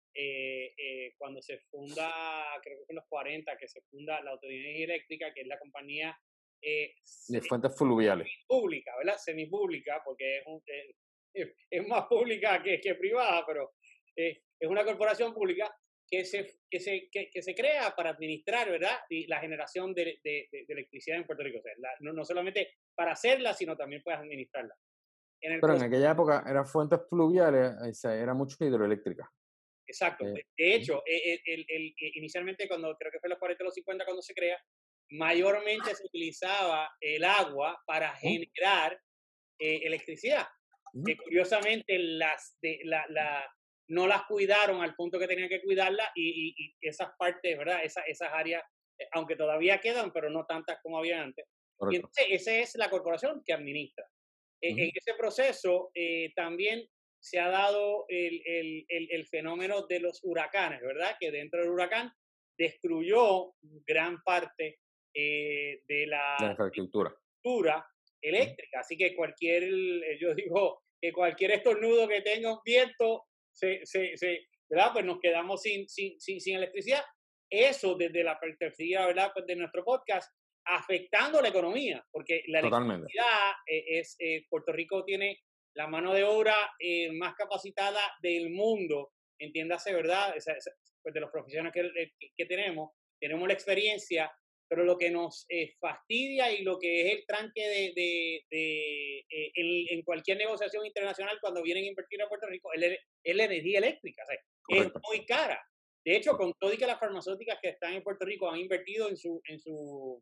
eh, eh, cuando se funda, creo que fue en los cuarenta, que se funda la Autoridad de Energía Eléctrica, que es la compañía eh, de fuentes fluviales. Pública, ¿verdad? Semipública, porque es, un, es, es más pública que, que privada, pero eh, es una corporación pública que se, que, se, que, que se crea para administrar, ¿verdad? Y la generación de, de, de, de electricidad en Puerto Rico. O sea, la, no, no solamente para hacerla, sino también puedes administrarla. En el Pero proceso, en aquella época eran fuentes pluviales, o sea, era mucho hidroeléctrica. Exacto. Eh, de hecho, el, el, el, el, inicialmente, cuando creo que fue en los cuarenta o los cincuenta, cuando se crea, mayormente se utilizaba el agua para generar eh, electricidad. Uh-huh. Que curiosamente las de, la, la, no las cuidaron al punto que tenían que cuidarlas y, y, y esas partes, ¿verdad? Esa, esas áreas, eh, aunque todavía quedan, pero no tantas como había antes. Correcto. Y entonces esa es la corporación que administra. Uh-huh. Eh, en ese proceso eh, también se ha dado el, el, el, el fenómeno de los huracanes, ¿verdad? Que dentro del huracán destruyó gran parte eh, de la, la infraestructura. infraestructura eléctrica. Así que cualquier, yo digo, que cualquier estornudo que tenga un viento, se, se, se, ¿verdad? Pues nos quedamos sin, sin, sin, sin electricidad. Eso desde la perspectiva, ¿verdad? Pues de nuestro podcast, afectando la economía, porque la Totalmente. electricidad es, eh, Puerto Rico tiene la mano de obra eh, más capacitada del mundo, entiéndase, ¿verdad? Esa, esa, pues de los profesionales que, que, que tenemos, tenemos la experiencia, pero lo que nos eh, fastidia y lo que es el tranque de, de, de eh, en, en cualquier negociación internacional cuando vienen a invertir a Puerto Rico es, es la energía eléctrica, o sea, es muy cara. De hecho, con todo y que las farmacéuticas que están en Puerto Rico han invertido en su, en su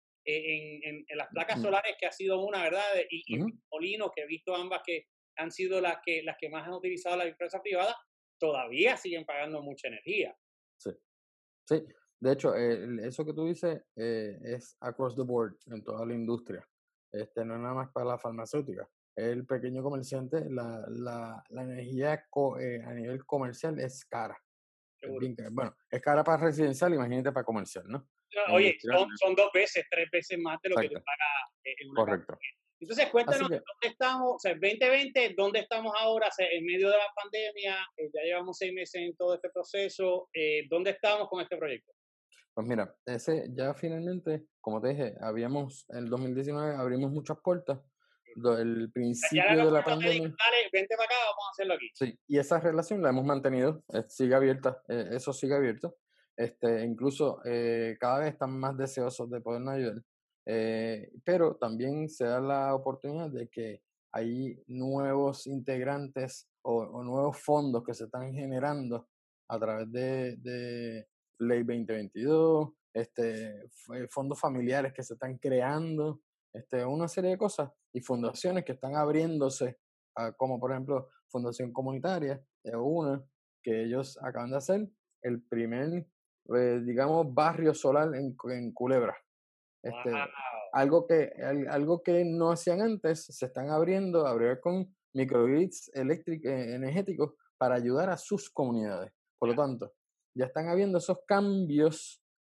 en, en, en las placas uh-huh. solares, que ha sido una, ¿verdad? Y, y uh-huh. molinos, que he visto ambas que han sido las que, las que más han utilizado las empresas privadas, todavía siguen pagando mucha energía. Sí, sí. De hecho, eh, eso que tú dices eh, es across the board en toda la industria. Este, no es nada más para la farmacéutica. El pequeño comerciante, la, la, la energía co, eh, a nivel comercial es cara. Es bien cara. Bueno, es cara para residencial, imagínate para comercial, ¿no? No, oye, son, son dos veces, tres veces más de lo Exacto. que tú pagas en una Correcto. casa. Entonces, cuéntanos que, dónde estamos, o sea, veinte veinte, ¿dónde estamos ahora? O sea, en medio de la pandemia, eh, ya llevamos seis meses en todo este proceso, eh, ¿dónde estamos con este proyecto? Pues mira, ese ya finalmente, como te dije, habíamos, en el dos mil diecinueve abrimos muchas puertas. El principio ya la de la pandemia. Dijo, dale, vente para acá, vamos a hacerlo aquí. Sí, y esa relación la hemos mantenido, eh, sigue abierta, eh, eso sigue abierto. Este, incluso eh, cada vez están más deseosos de podernos ayudar. Eh, pero también se da la oportunidad de que hay nuevos integrantes o, o nuevos fondos que se están generando a través de, de Ley veinte veintidós, este, fondos familiares que se están creando, este, una serie de cosas y fundaciones que están abriéndose, a, como por ejemplo Fundación Comunitaria, es una que ellos acaban de hacer, el primer, eh, digamos, barrio solar en, en Culebra. Este, wow. algo, que, algo que no hacían antes, se están abriendo, abrir con microgrids eléctricos, energéticos para ayudar a sus comunidades. Por lo tanto, ya están habiendo esos cambios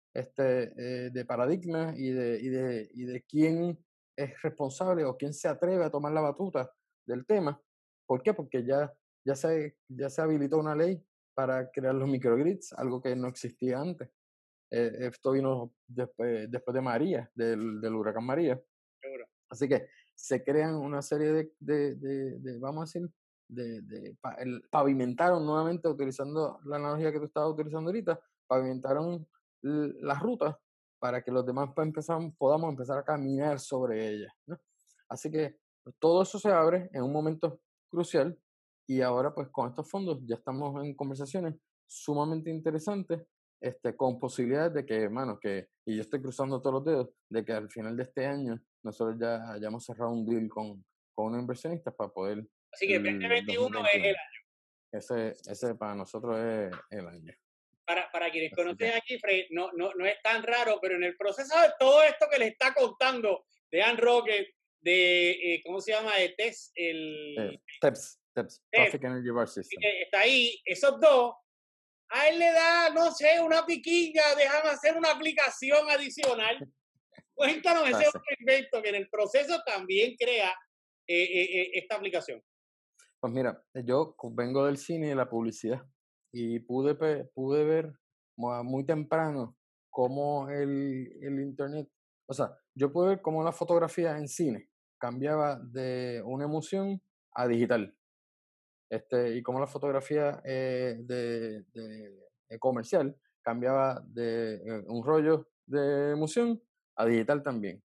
este, eh, de paradigma y de, y, de, y de quién es responsable o quién se atreve a tomar la batuta del tema. ¿Por qué? Porque ya, ya, se, ya se habilitó una ley para crear los microgrids, algo que no existía antes. Eh, esto vino después, después de María, del, del huracán María. Seguro. Así que se crean una serie de, de, de, de vamos a decir, de, de pa, el, pavimentaron nuevamente, utilizando la analogía que tú estabas utilizando ahorita, pavimentaron las rutas para que los demás pues, empezamos, podamos empezar a caminar sobre ellas, ¿no? Así que todo eso se abre en un momento crucial y ahora pues con estos fondos ya estamos en conversaciones sumamente interesantes, este, con posibilidades de que, hermano, que, y yo estoy cruzando todos los dedos, de que al final de este año nosotros ya hayamos cerrado un deal con, con unos inversionistas para poder Así que el veinte veintiuno es el dos mil veintiuno. año. Ese, ese para nosotros es el año. Para, para quienes Así conocen que, a Kifre, no, no, no es tan raro, pero en el proceso de todo esto que les está contando de Ann Rocket, de, eh, ¿cómo se llama? De Tess, el... eh, TEPS, TEPS, Tess, Traffic Energy Bar System. que está ahí, esos dos, a él le da, no sé, una piquilla, déjame hacer una aplicación adicional. Cuéntanos ese Gracias. otro invento que en el proceso también crea eh, eh, eh, esta aplicación. Pues mira, yo vengo del cine y de la publicidad y pude, pude ver muy temprano cómo el, el internet, o sea, yo pude ver cómo la fotografía en cine cambiaba de una emoción a digital. Este, y cómo la fotografía eh, de, de, de comercial cambiaba de eh, un rollo de emoción a digital también.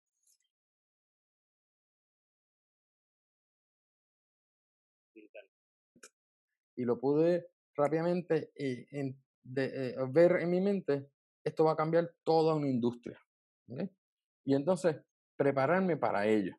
Digital. Y lo pude rápidamente eh, en, de, eh, ver en mi mente, esto va a cambiar toda una industria. ¿Okay? Y entonces, prepararme para ello.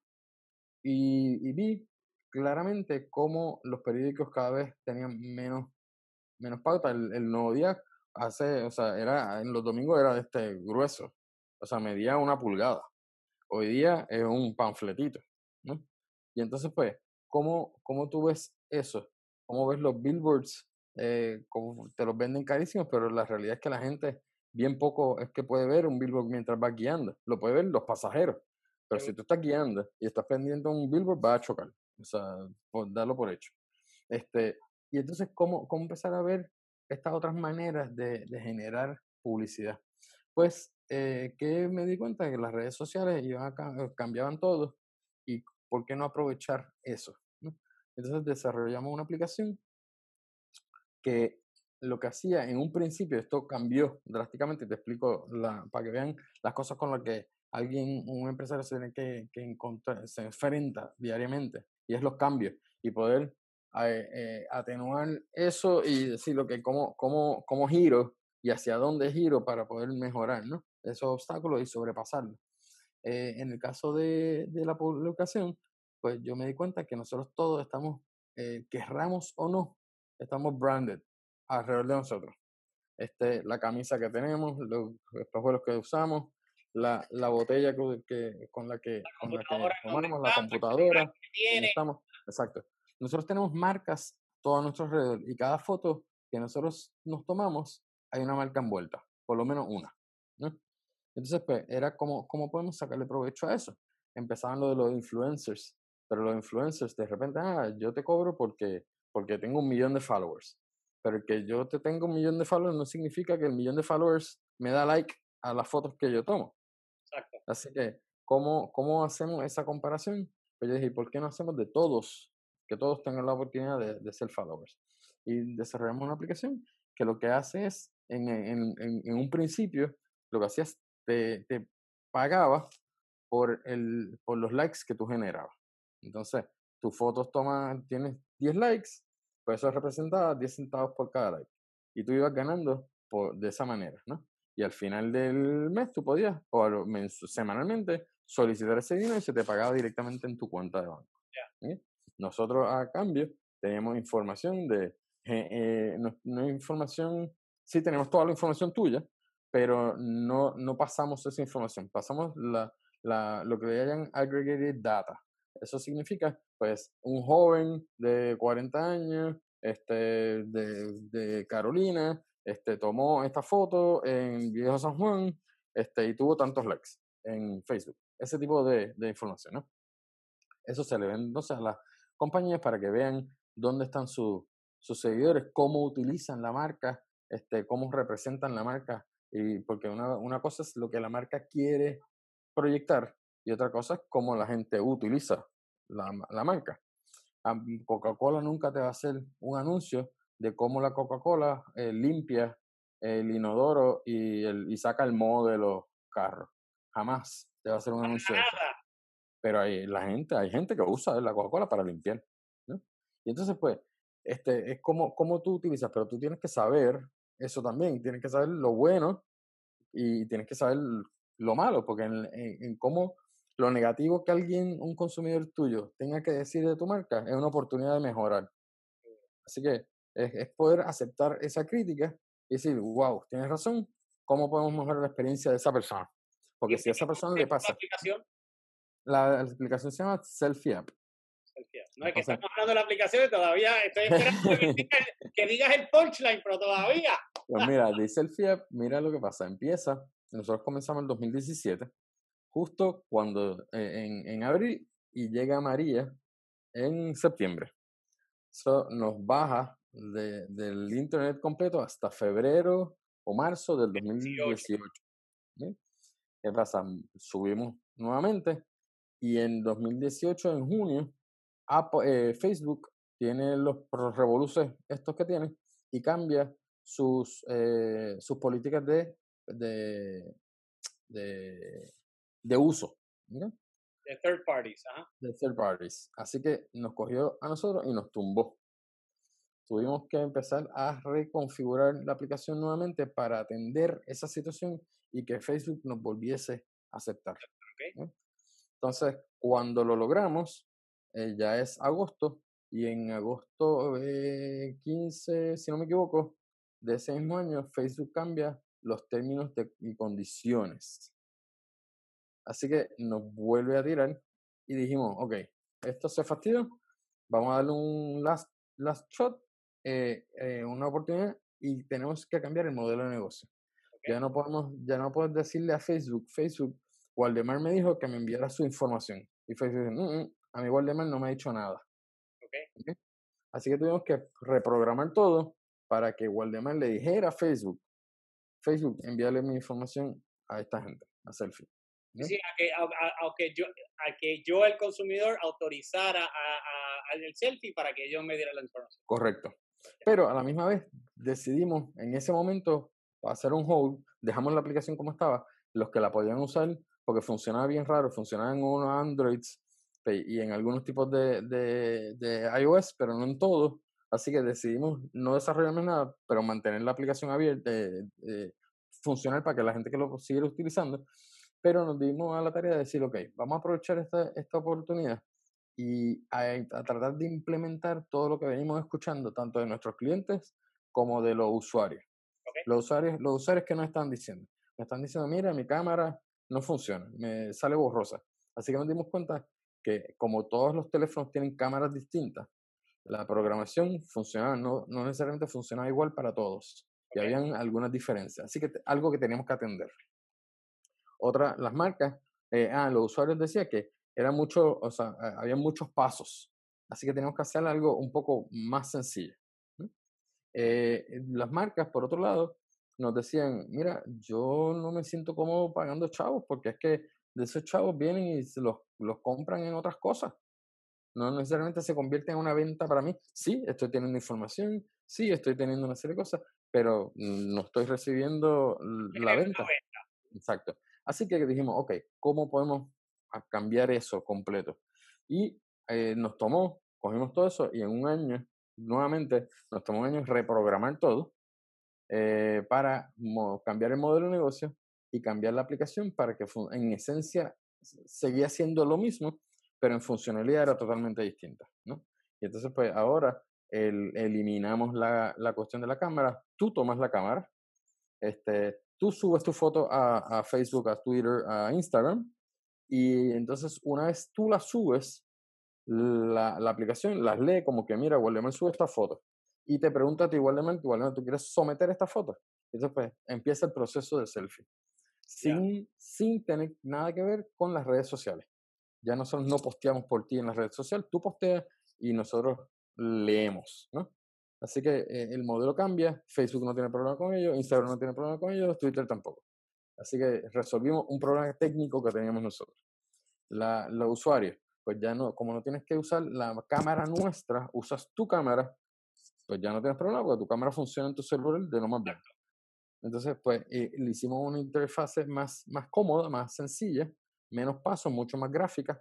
Y, y vi claramente cómo los periódicos cada vez tenían menos, menos pauta. El, el Nuevo Día hace, o sea, era, en los domingos era de este grueso, o sea, medía una pulgada. Hoy día es un panfletito, ¿no? Y entonces, pues, ¿cómo, cómo tú ves eso? ¿Cómo ves los billboards? Eh, como te los venden carísimos, pero la realidad es que la gente bien poco es que puede ver un billboard mientras va guiando. Lo puede ver los pasajeros. Pero si tú estás guiando y estás pendiente de un billboard, va a chocar. O sea, por darlo por hecho. Este, y entonces, ¿cómo, cómo empezar a ver estas otras maneras de, de generar publicidad? Pues eh, que me di cuenta que las redes sociales iban a, cambiaban todo y por qué no aprovechar eso, ¿no? Entonces desarrollamos una aplicación que lo que hacía en un principio, esto cambió drásticamente, te explico la, para que vean las cosas con las que alguien, un empresario se tiene que, que encontrar, se enfrenta diariamente, y es los cambios, y poder eh, eh, atenuar eso y decir lo que cómo, cómo, cómo giro y hacia dónde giro para poder mejorar, ¿no? Esos obstáculos y sobrepasarlos. Eh, en el caso de, de la publicación, pues yo me di cuenta que nosotros todos estamos, eh, querramos o no, estamos branded alrededor de nosotros. Este, la camisa que tenemos, los espejuelos que usamos, la, la botella que, que, con, la que, La con la que computadora en donde tomamos, la estamos, el celular computadora, que en tiene. estamos. Exacto. Nosotros tenemos marcas todo a nuestro alrededor y cada foto que nosotros nos tomamos hay una marca envuelta, por lo menos una, ¿no? Entonces, pues, era como, ¿cómo podemos sacarle provecho a eso? Empezaban lo de los influencers, pero los influencers de repente, ah, yo te cobro porque, porque tengo un millón de followers. Pero que yo te tenga un millón de followers no significa que el millón de followers me da like a las fotos que yo tomo. Exacto. Así que, ¿cómo, cómo hacemos esa comparación? Pues yo dije, ¿por qué no hacemos de todos? Que todos tengan la oportunidad de, de ser followers. Y desarrollamos una aplicación que lo que hace es, en, en, en, en un principio, lo que hacía es te, te pagaba por, el, por los likes que tú generabas. Entonces, tus fotos toman, tienes diez likes, pues eso representaba diez centavos por cada like. Y tú ibas ganando por, de esa manera, ¿no? Y al final del mes tú podías, o semanalmente, solicitar ese dinero y se te pagaba directamente en tu cuenta de banco. Yeah. ¿Sí? Nosotros, a cambio, teníamos información de, eh, eh, no, no información, sí tenemos toda la información tuya, pero no, no pasamos esa información, pasamos la, la, lo que le llaman aggregated data. Eso significa, pues, un joven de cuarenta años, este, de, de Carolina, este, tomó esta foto en Viejo San Juan este, y tuvo tantos likes en Facebook. Ese tipo de, de información, ¿no? Eso se le vende entonces a las compañías para que vean dónde están su, sus seguidores, cómo utilizan la marca, este, cómo representan la marca. Y porque una, una cosa es lo que la marca quiere proyectar y otra cosa es cómo la gente utiliza la, la marca. Coca-Cola nunca te va a hacer un anuncio de cómo la Coca-Cola eh, limpia el inodoro y, el, y saca el moho de los carros. Jamás te va a hacer un anuncio de eso. Pero hay, la gente, hay gente que usa la Coca-Cola para limpiar, ¿no? Y entonces, pues, este, es como, como tú utilizas, pero tú tienes que saber eso también, tienes que saber lo bueno y tienes que saber lo malo, porque en, en, en cómo lo negativo que alguien, un consumidor tuyo, tenga que decir de tu marca, es una oportunidad de mejorar. Así que es, es poder aceptar esa crítica y decir, wow, tienes razón, ¿cómo podemos mejorar la experiencia de esa persona? Porque si a esa persona le pasa... aplicación? La, la aplicación se llama Selfie App. No es que estamos hablando de la aplicación y todavía estoy esperando que, digas, que digas el punchline, pero todavía. Pues mira, de Selfie App, mira lo que pasa. Empieza, nosotros comenzamos en dos mil diecisiete, justo cuando eh, en, en abril y llega María en septiembre. Eso nos baja de, del internet completo hasta febrero o marzo del dos mil dieciocho. ¿Sí? ¿Qué pasa? Subimos nuevamente y en dos mil dieciocho, en junio, Apple, eh, Facebook tiene los revoluces estos que tiene y cambia sus, eh, sus políticas de, de, de, de uso. ¿no? De third parties. ¿ah? De third parties. Así que nos cogió a nosotros y nos tumbó. Tuvimos que empezar a reconfigurar la aplicación nuevamente para atender esa situación y que Facebook nos volviese a aceptar. Okay. ¿no? Entonces, cuando lo logramos, eh, ya es agosto, y en agosto eh, quince, si no me equivoco, de ese mismo año, Facebook cambia los términos de, y condiciones. Así que nos vuelve a tirar y dijimos, ok, esto se fastidió, vamos a darle un last, last shot, eh, eh, una oportunidad, y tenemos que cambiar el modelo de negocio. Okay. Ya no podemos, ya no podemos decirle a Facebook, Facebook, Waldemar me dijo que me enviara su información. Y Facebook dice, mm, mm, a mí Waldemar no me ha dicho nada. Okay. ¿Okay? Así que tuvimos que reprogramar todo para que Waldemar le dijera a Facebook, Facebook, envíale mi información a esta gente, a Selfie. ¿no? Sí, a que, a, a, a que yo, a que yo, el consumidor, autorizara al Selfie para que ellos me dieran la información. Correcto. Pero a la misma vez decidimos en ese momento hacer un hold, dejamos la aplicación como estaba, los que la podían usar, porque funcionaba bien raro, funcionaba en unos Androids y en algunos tipos de, de, de iOS, pero no en todos. Así que decidimos no desarrollar nada, pero mantener la aplicación abierta, eh, eh, funcional para que la gente que lo siguiera utilizando. Pero nos dimos a la tarea de decir, ok, vamos a aprovechar esta, esta oportunidad y a, a tratar de implementar todo lo que venimos escuchando, tanto de nuestros clientes como de los usuarios. Okay. Los usuarios, los usuarios que nos están diciendo, me están diciendo, mira, mi cámara no funciona, me sale borrosa. Así que nos dimos cuenta que como todos los teléfonos tienen cámaras distintas, la programación funcionaba, no, no necesariamente funcionaba igual para todos. Okay. Y habían algunas diferencias. Así que algo que teníamos que atender. Otra, las marcas, eh, ah, los usuarios decían que era mucho, o sea, había muchos pasos. Así que teníamos que hacer algo un poco más sencillo. ¿no? Eh, las marcas, por otro lado, nos decían, mira, yo no me siento cómodo pagando chavos, porque es que de esos chavos vienen y se los, los compran en otras cosas. No necesariamente se convierte en una venta para mí. Sí, estoy teniendo información, sí, estoy teniendo una serie de cosas, pero no estoy recibiendo la venta. venta. Exacto. Así que dijimos, ok, ¿cómo podemos cambiar eso completo? Y eh, nos tomó, cogimos todo eso y en un año, nuevamente, nos tomó un año reprogramar todo eh, para cambiar el modelo de negocio y cambiar la aplicación para que en esencia seguía siendo lo mismo, pero en funcionalidad era totalmente distinta, ¿no? Y entonces, pues ahora el, eliminamos la, la cuestión de la cámara, tú tomas la cámara, este, tú subes tu foto a, a Facebook, a Twitter, a Instagram, y entonces una vez tú la subes, la, la aplicación las lee como que, mira, Waldemar sube esta foto, y te pregunta a ti, Waldemar, Waldemar, ¿tú quieres someter esta foto? Entonces, pues, empieza el proceso de selfie. sin, sin tener nada que ver con las redes sociales. Ya nosotros no posteamos por ti en las redes sociales, tú posteas y nosotros leemos, ¿no? Así que eh, el modelo cambia, Facebook no tiene problema con ello, Instagram no tiene problema con ello, Twitter tampoco. Así que resolvimos un problema técnico que teníamos nosotros. La, los usuarios, pues ya no, como no tienes que usar la cámara nuestra, usas tu cámara, pues ya no tienes problema porque tu cámara funciona en tu celular de lo más bien. Entonces, pues eh, le hicimos una interfase más, más cómoda, más sencilla, menos pasos, mucho más gráfica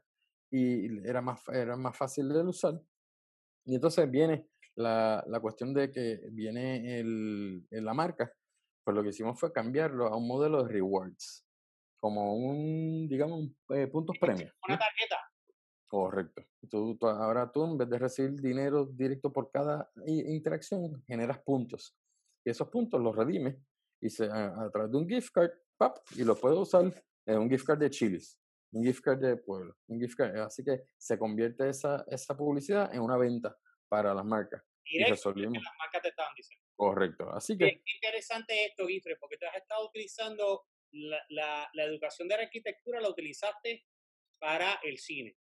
y era más, era más fácil de usar. Y entonces viene la, la cuestión de que viene el, el- la marca, pues lo que hicimos fue cambiarlo a un modelo de rewards, como un, digamos, eh, puntos premios, Una ¿no? tarjeta. Correcto. Tú, tú- ahora tú, en vez de recibir dinero directo por cada i- interacción, generas puntos. Y esos puntos los redimes y se, a, a través de un gift card, ¡pap! Y lo puedes usar en un gift card de Chili's, un gift card de Pueblo, un gift card. Así que se convierte esa, esa publicidad en una venta para las marcas. Y Directo, que resolvimos. las marcas te estaban diciendo. Correcto. Así Qué, que, qué interesante esto, Guifre, porque tú has estado utilizando la, la, la educación de la arquitectura, la utilizaste para el cine.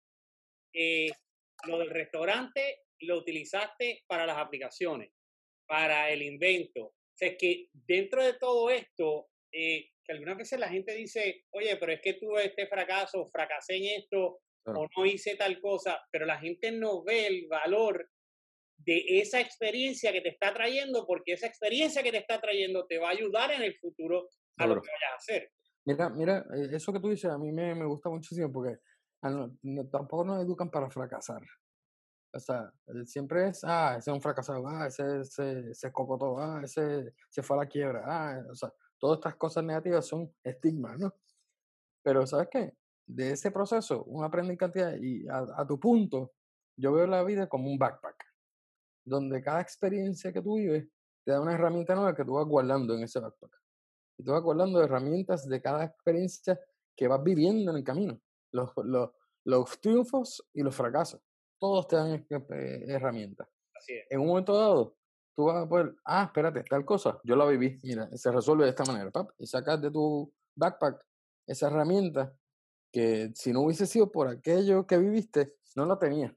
Eh, lo del restaurante lo utilizaste para las aplicaciones, para el invento. O sea, es que dentro de todo esto, eh, que algunas veces la gente dice, oye, pero es que tuve este fracaso, fracasé en esto, bueno, o no hice tal cosa, pero la gente no ve el valor de esa experiencia que te está trayendo, porque esa experiencia que te está trayendo te va a ayudar en el futuro a lo seguro. que vayas a hacer. Mira, mira, eh, eso que tú dices a mí me, me gusta muchísimo porque ah, no- no- tampoco nos educan para fracasar. O sea, eh, siempre es, ah, ese es un fracasado, ah, ese se, se escopotó, ah, ese se fue a la quiebra, ah, o sea, todas estas cosas negativas son estigmas, ¿no? Pero ¿sabes qué? De ese proceso uno aprende en cantidad y a, a tu punto, yo veo la vida como un backpack, donde cada experiencia que tú vives te da una herramienta nueva que tú vas guardando en ese backpack. Y tú vas guardando herramientas de cada experiencia que vas viviendo en el camino. Los, los, los triunfos y los fracasos. Todos te dan eh, herramientas. Así es. En un momento dado, tú vas a poder, ah, espérate, tal cosa, yo la viví, mira, se resuelve de esta manera, pap, y sacas de tu backpack esa herramienta que si no hubiese sido por aquello que viviste, no la tenías.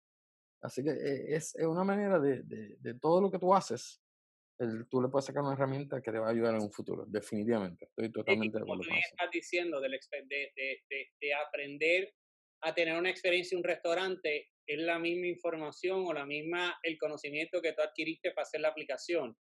Así que eh, es, es una manera de, de, de todo lo que tú haces, el, tú le puedes sacar una herramienta que te va a ayudar en un futuro, definitivamente. Estoy Y totalmente de como acuerdo tú con bien eso. estás diciendo, del exper- de, de, de, de aprender a tener una experiencia en un restaurante, es la misma información o la misma, el conocimiento que tú adquiriste para hacer la aplicación,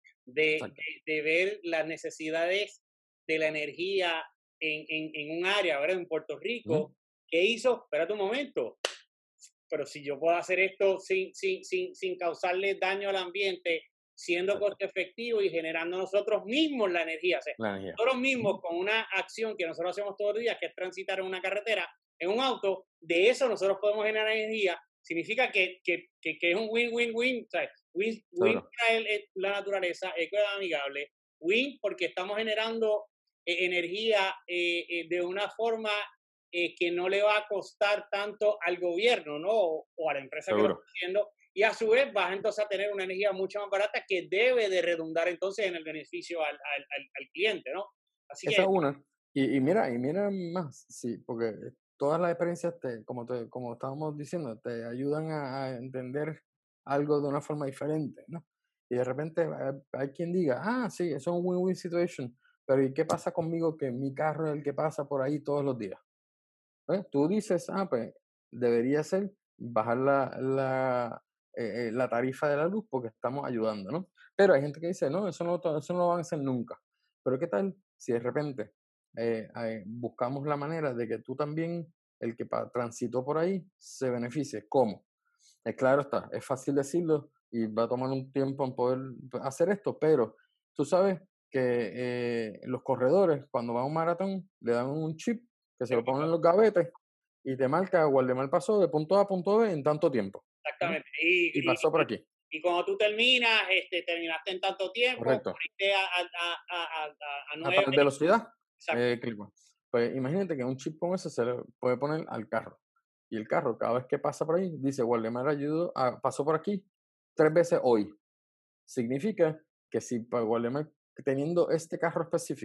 de, Exacto. de, de ver las necesidades de la energía en, en, en un área, ¿verdad? En Puerto Rico, Ujú. ¿qué hizo? Espérate un momento, pero si yo puedo hacer esto sin, sin, sin, sin causarle daño al ambiente, siendo Exacto. costo efectivo y generando nosotros mismos la energía, o sea, La energía. nosotros mismos Ujú. con una acción que nosotros hacemos todos los días, que es transitar en una carretera, en un auto, de eso nosotros podemos generar energía, significa que, que, que, que es un win-win-win, ¿sabes? Win, win Seguro. para el, el, la naturaleza, ecoamigable, win porque estamos generando eh, energía eh, eh, de una forma eh, que no le va a costar tanto al gobierno, ¿no? O, o a la empresa que lo está Seguro. haciendo. Y a su vez vas entonces a tener una energía mucho más barata que debe de redundar entonces en el beneficio al, al, al, al cliente, ¿no? Así Esa que, es una. Y, y mira, y mira más, sí, porque todas las experiencias, te, como, te, como estábamos diciendo, te ayudan a, a entender algo de una forma diferente, ¿no? Y de repente hay, hay quien diga, ah, sí, eso es un win-win situation, pero ¿y qué pasa conmigo que mi carro es el que pasa por ahí todos los días? ¿Eh? Tú dices, ah, pues debería ser bajar la, la, eh, eh, la tarifa de la luz porque estamos ayudando, ¿no? Pero hay gente que dice, no, eso no, to- eso no lo van a hacer nunca. Pero ¿qué tal si de repente eh, eh, buscamos la manera de que tú también, el que pa- transitó por ahí, se beneficie? ¿Cómo? Eh, claro está, es fácil decirlo y va a tomar un tiempo en poder hacer esto, pero tú sabes que eh, los corredores, cuando van a un maratón, le dan un chip que se lo ponen en los gavetes y te marca, Waldemar pasó de punto A a punto B en tanto tiempo, ¿no? exactamente. Y, Y y, pasó por y, aquí, y cuando tú terminas, este, terminaste en tanto tiempo, correcto. fuiste a, a, a, a, a, a A nueve, tal velocidad, exacto. eh, clic. Pues imagínate que un chip con ese se le puede poner al carro. Y el carro, cada vez que pasa por ahí, dice, Waldemar ayudó, a- pasó por aquí tres veces hoy. Significa que si pa- Waldemar, teniendo este carro específico,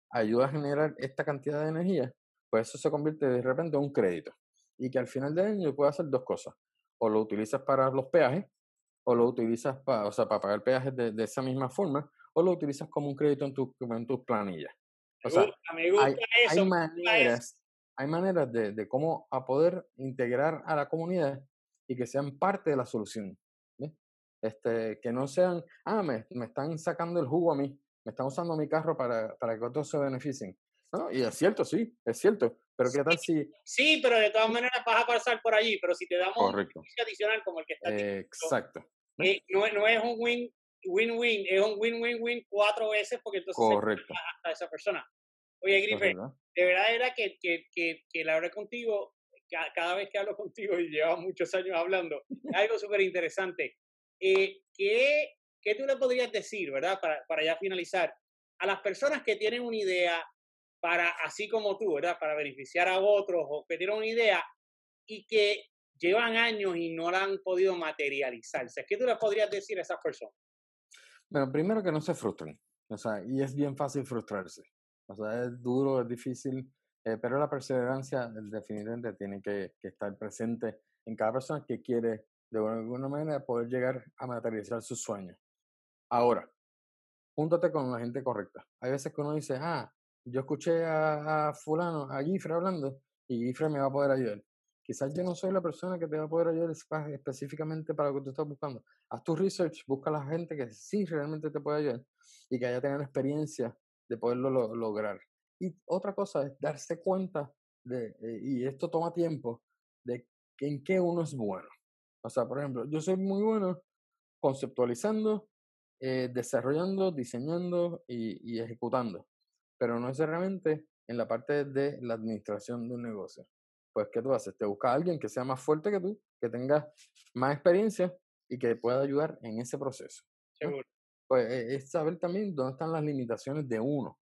ayuda a generar esta cantidad de energía, pues eso se convierte de repente en un crédito. Y que al final del año puedes hacer dos cosas. O lo utilizas para los peajes, o lo utilizas para, o sea, para pagar peajes de, de esa misma forma, o lo utilizas como un crédito en, tu, en tus planillas. O Me sea, gusta, me hay, gusta hay eso, me gusta eso. maneras, hay maneras de, de cómo a poder integrar a la comunidad y que sean parte de la solución. ¿Ves? Este, que no sean, ah, me, me están sacando el jugo a mí, me están usando mi carro para, para que otros se beneficien. ¿No? Y es cierto, sí, es cierto, pero ¿qué tal si... Sí, pero de todas maneras vas a pasar por allí, pero si te damos un Correcto, beneficio adicional como el que estás eh, diciendo, exacto. ¿Ves? eh, no, no es un win, win-win, es un win-win-win cuatro veces porque entonces se Correcto, paga hasta esa persona. Oye, es Grife, verdad. de verdad era que, que, que, que la hablé contigo, ca- cada vez que hablo contigo y llevamos muchos años hablando, es algo súper interesante. Eh, ¿qué, ¿Qué tú le podrías decir, verdad, para, para ya finalizar, a las personas que tienen una idea para, así como tú, ¿verdad? Para beneficiar a otros o que tienen una idea y que llevan años y no la han podido materializarse. ¿Qué tú le podrías decir a esas personas? Bueno, primero que no se frustren, o sea, y es bien fácil frustrarse. O sea, es duro, es difícil, eh, pero la perseverancia eh, definitivamente tiene que, que estar presente en cada persona que quiere de alguna manera poder llegar a materializar sus sueños. Ahora, júntate con la gente correcta. Hay veces que uno dice, ah, yo escuché a, a fulano, a Gifre hablando, y Gifre me va a poder ayudar. Quizás yo no soy la persona que te va a poder ayudar espe- específicamente para lo que tú estás buscando. Haz tu research, busca a la gente que sí realmente te puede ayudar y que haya tenido experiencia de poderlo lo- lograr. Y otra cosa es darse cuenta de, eh, y esto toma tiempo, de que en qué uno es bueno. O sea, por ejemplo, yo soy muy bueno conceptualizando, eh, desarrollando, diseñando y, y ejecutando, pero no necesariamente en la parte de la administración de un negocio. Pues, ¿qué tú haces? Te buscas a alguien que sea más fuerte que tú, que tenga más experiencia y que pueda ayudar en ese proceso, ¿no? Seguro. Pues eh, es saber también dónde están las limitaciones de uno.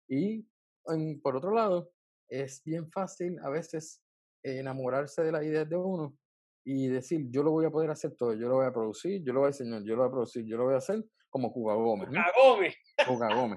Y en- por otro lado, es bien fácil a veces eh, enamorarse de las ideas de uno y decir, yo lo voy a poder hacer todo, yo lo voy a producir, yo lo voy a diseñar, yo lo voy a producir, yo lo voy a hacer como Cuba Gómez, ¿no? Gómez. Cuba Gómez.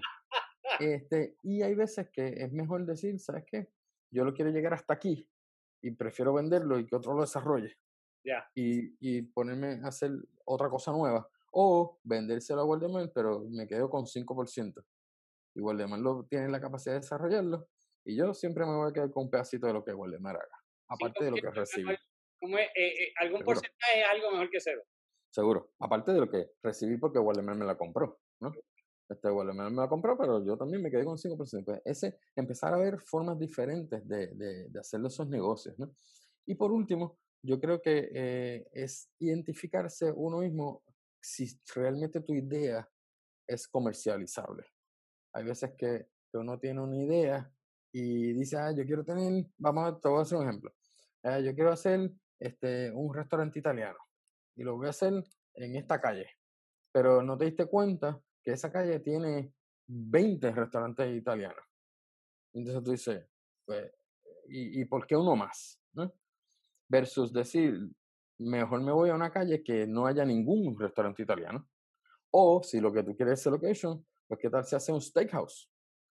Este, y hay veces que es mejor decir, ¿sabes qué? Yo lo quiero llegar hasta aquí y prefiero venderlo y que otro lo desarrolle Ya. y, y ponerme a hacer otra cosa nueva. O vendérselo a Waldemar, pero me quedo con cinco por ciento. Y Waldemar lo, tiene la capacidad de desarrollarlo y yo siempre me voy a quedar con un pedacito de lo que Waldemar haga, aparte de lo que cinco por ciento es recibí. mejor, como es, eh, eh, algún Seguro, porcentaje es algo mejor que cero. seguro. Aparte de lo que recibí porque Waldemar me la compró, ¿no? Este Waldemar me la compró, pero yo también me quedé con cinco por ciento. Pues ese, empezar a ver formas diferentes de, de, de hacer esos negocios, ¿no? Y por último, yo creo que eh, es identificarse uno mismo si realmente tu idea es comercializable. Hay veces que, que uno tiene una idea y dice, ah, yo quiero tener, vamos a, te voy a hacer un ejemplo. Ah, yo quiero hacer este, un restaurante italiano y lo voy a hacer en esta calle, pero no te diste cuenta que esa calle tiene veinte restaurantes italianos. Entonces tú dices, pues, ¿y, y por qué uno más? ¿No? Versus decir, mejor me voy a una calle que no haya ningún restaurante italiano. O si lo que tú quieres es location, pues qué tal si hace un steakhouse.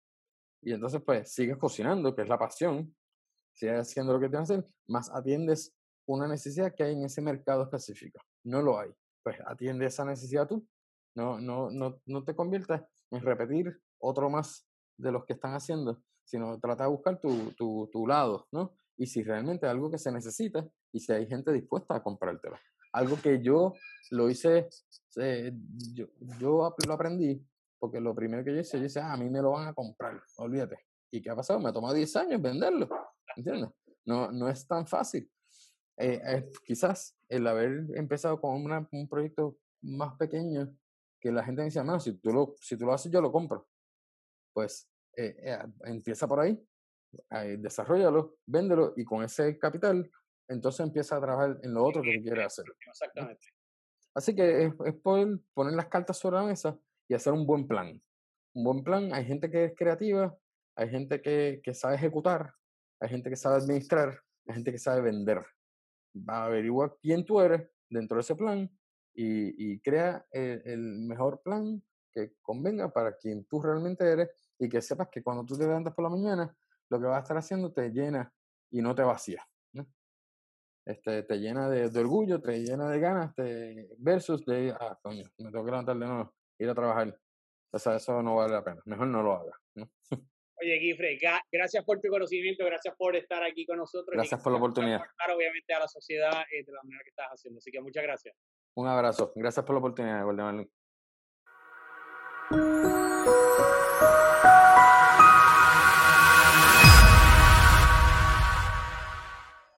Y entonces, pues, sigues cocinando, que es la pasión, sigues haciendo lo que tienes que hacer, más atiendes una necesidad que hay en ese mercado específico. No lo hay. Pues atiende esa necesidad tú. No, no, no, no te conviertas en repetir otro más de los que están haciendo, sino trata de buscar tu, tu, tu lado, ¿no? Y si realmente es algo que se necesita y si hay gente dispuesta a comprártelo. Algo que yo lo hice, eh, yo, yo ap- lo aprendí porque lo primero que yo hice, yo hice, ah, a mí me lo van a comprar, olvídate. ¿Y qué ha pasado? Me ha tomado diez años venderlo, ¿entiendes? No, no es tan fácil. Eh, eh, quizás el haber empezado con una- un proyecto más pequeño, que la gente me dice, no, si tú lo, si tú lo haces, yo lo compro. Pues eh, eh, empieza por ahí, eh, desarrollalo, véndelo y con ese capital, entonces empieza a trabajar en lo otro que tú quieres hacer, ¿no? Exactamente. Así que es, es poder poner las cartas sobre la mesa y hacer un buen plan. Un buen plan, hay gente que es creativa, hay gente que, que sabe ejecutar, hay gente que sabe administrar, hay gente que sabe vender. Va a averiguar quién tú eres dentro de ese plan y, y crea el, el mejor plan que convenga para quien tú realmente eres y que sepas que cuando tú te levantas por la mañana, lo que vas a estar haciendo te llena y no te vacía, ¿no? Este, te llena de, de orgullo, te llena de ganas, te, versus de, ah, coño, me tengo que levantar de nuevo, ir a trabajar. O sea, eso no vale la pena, mejor no lo hagas, ¿no? Oye, Guifrey, gracias por tu conocimiento, gracias por estar aquí con nosotros. Gracias por la oportunidad. Aportar, obviamente, a la sociedad eh, de la manera que estás haciendo. Así que muchas gracias. Un abrazo. Gracias por la oportunidad, Waldemar.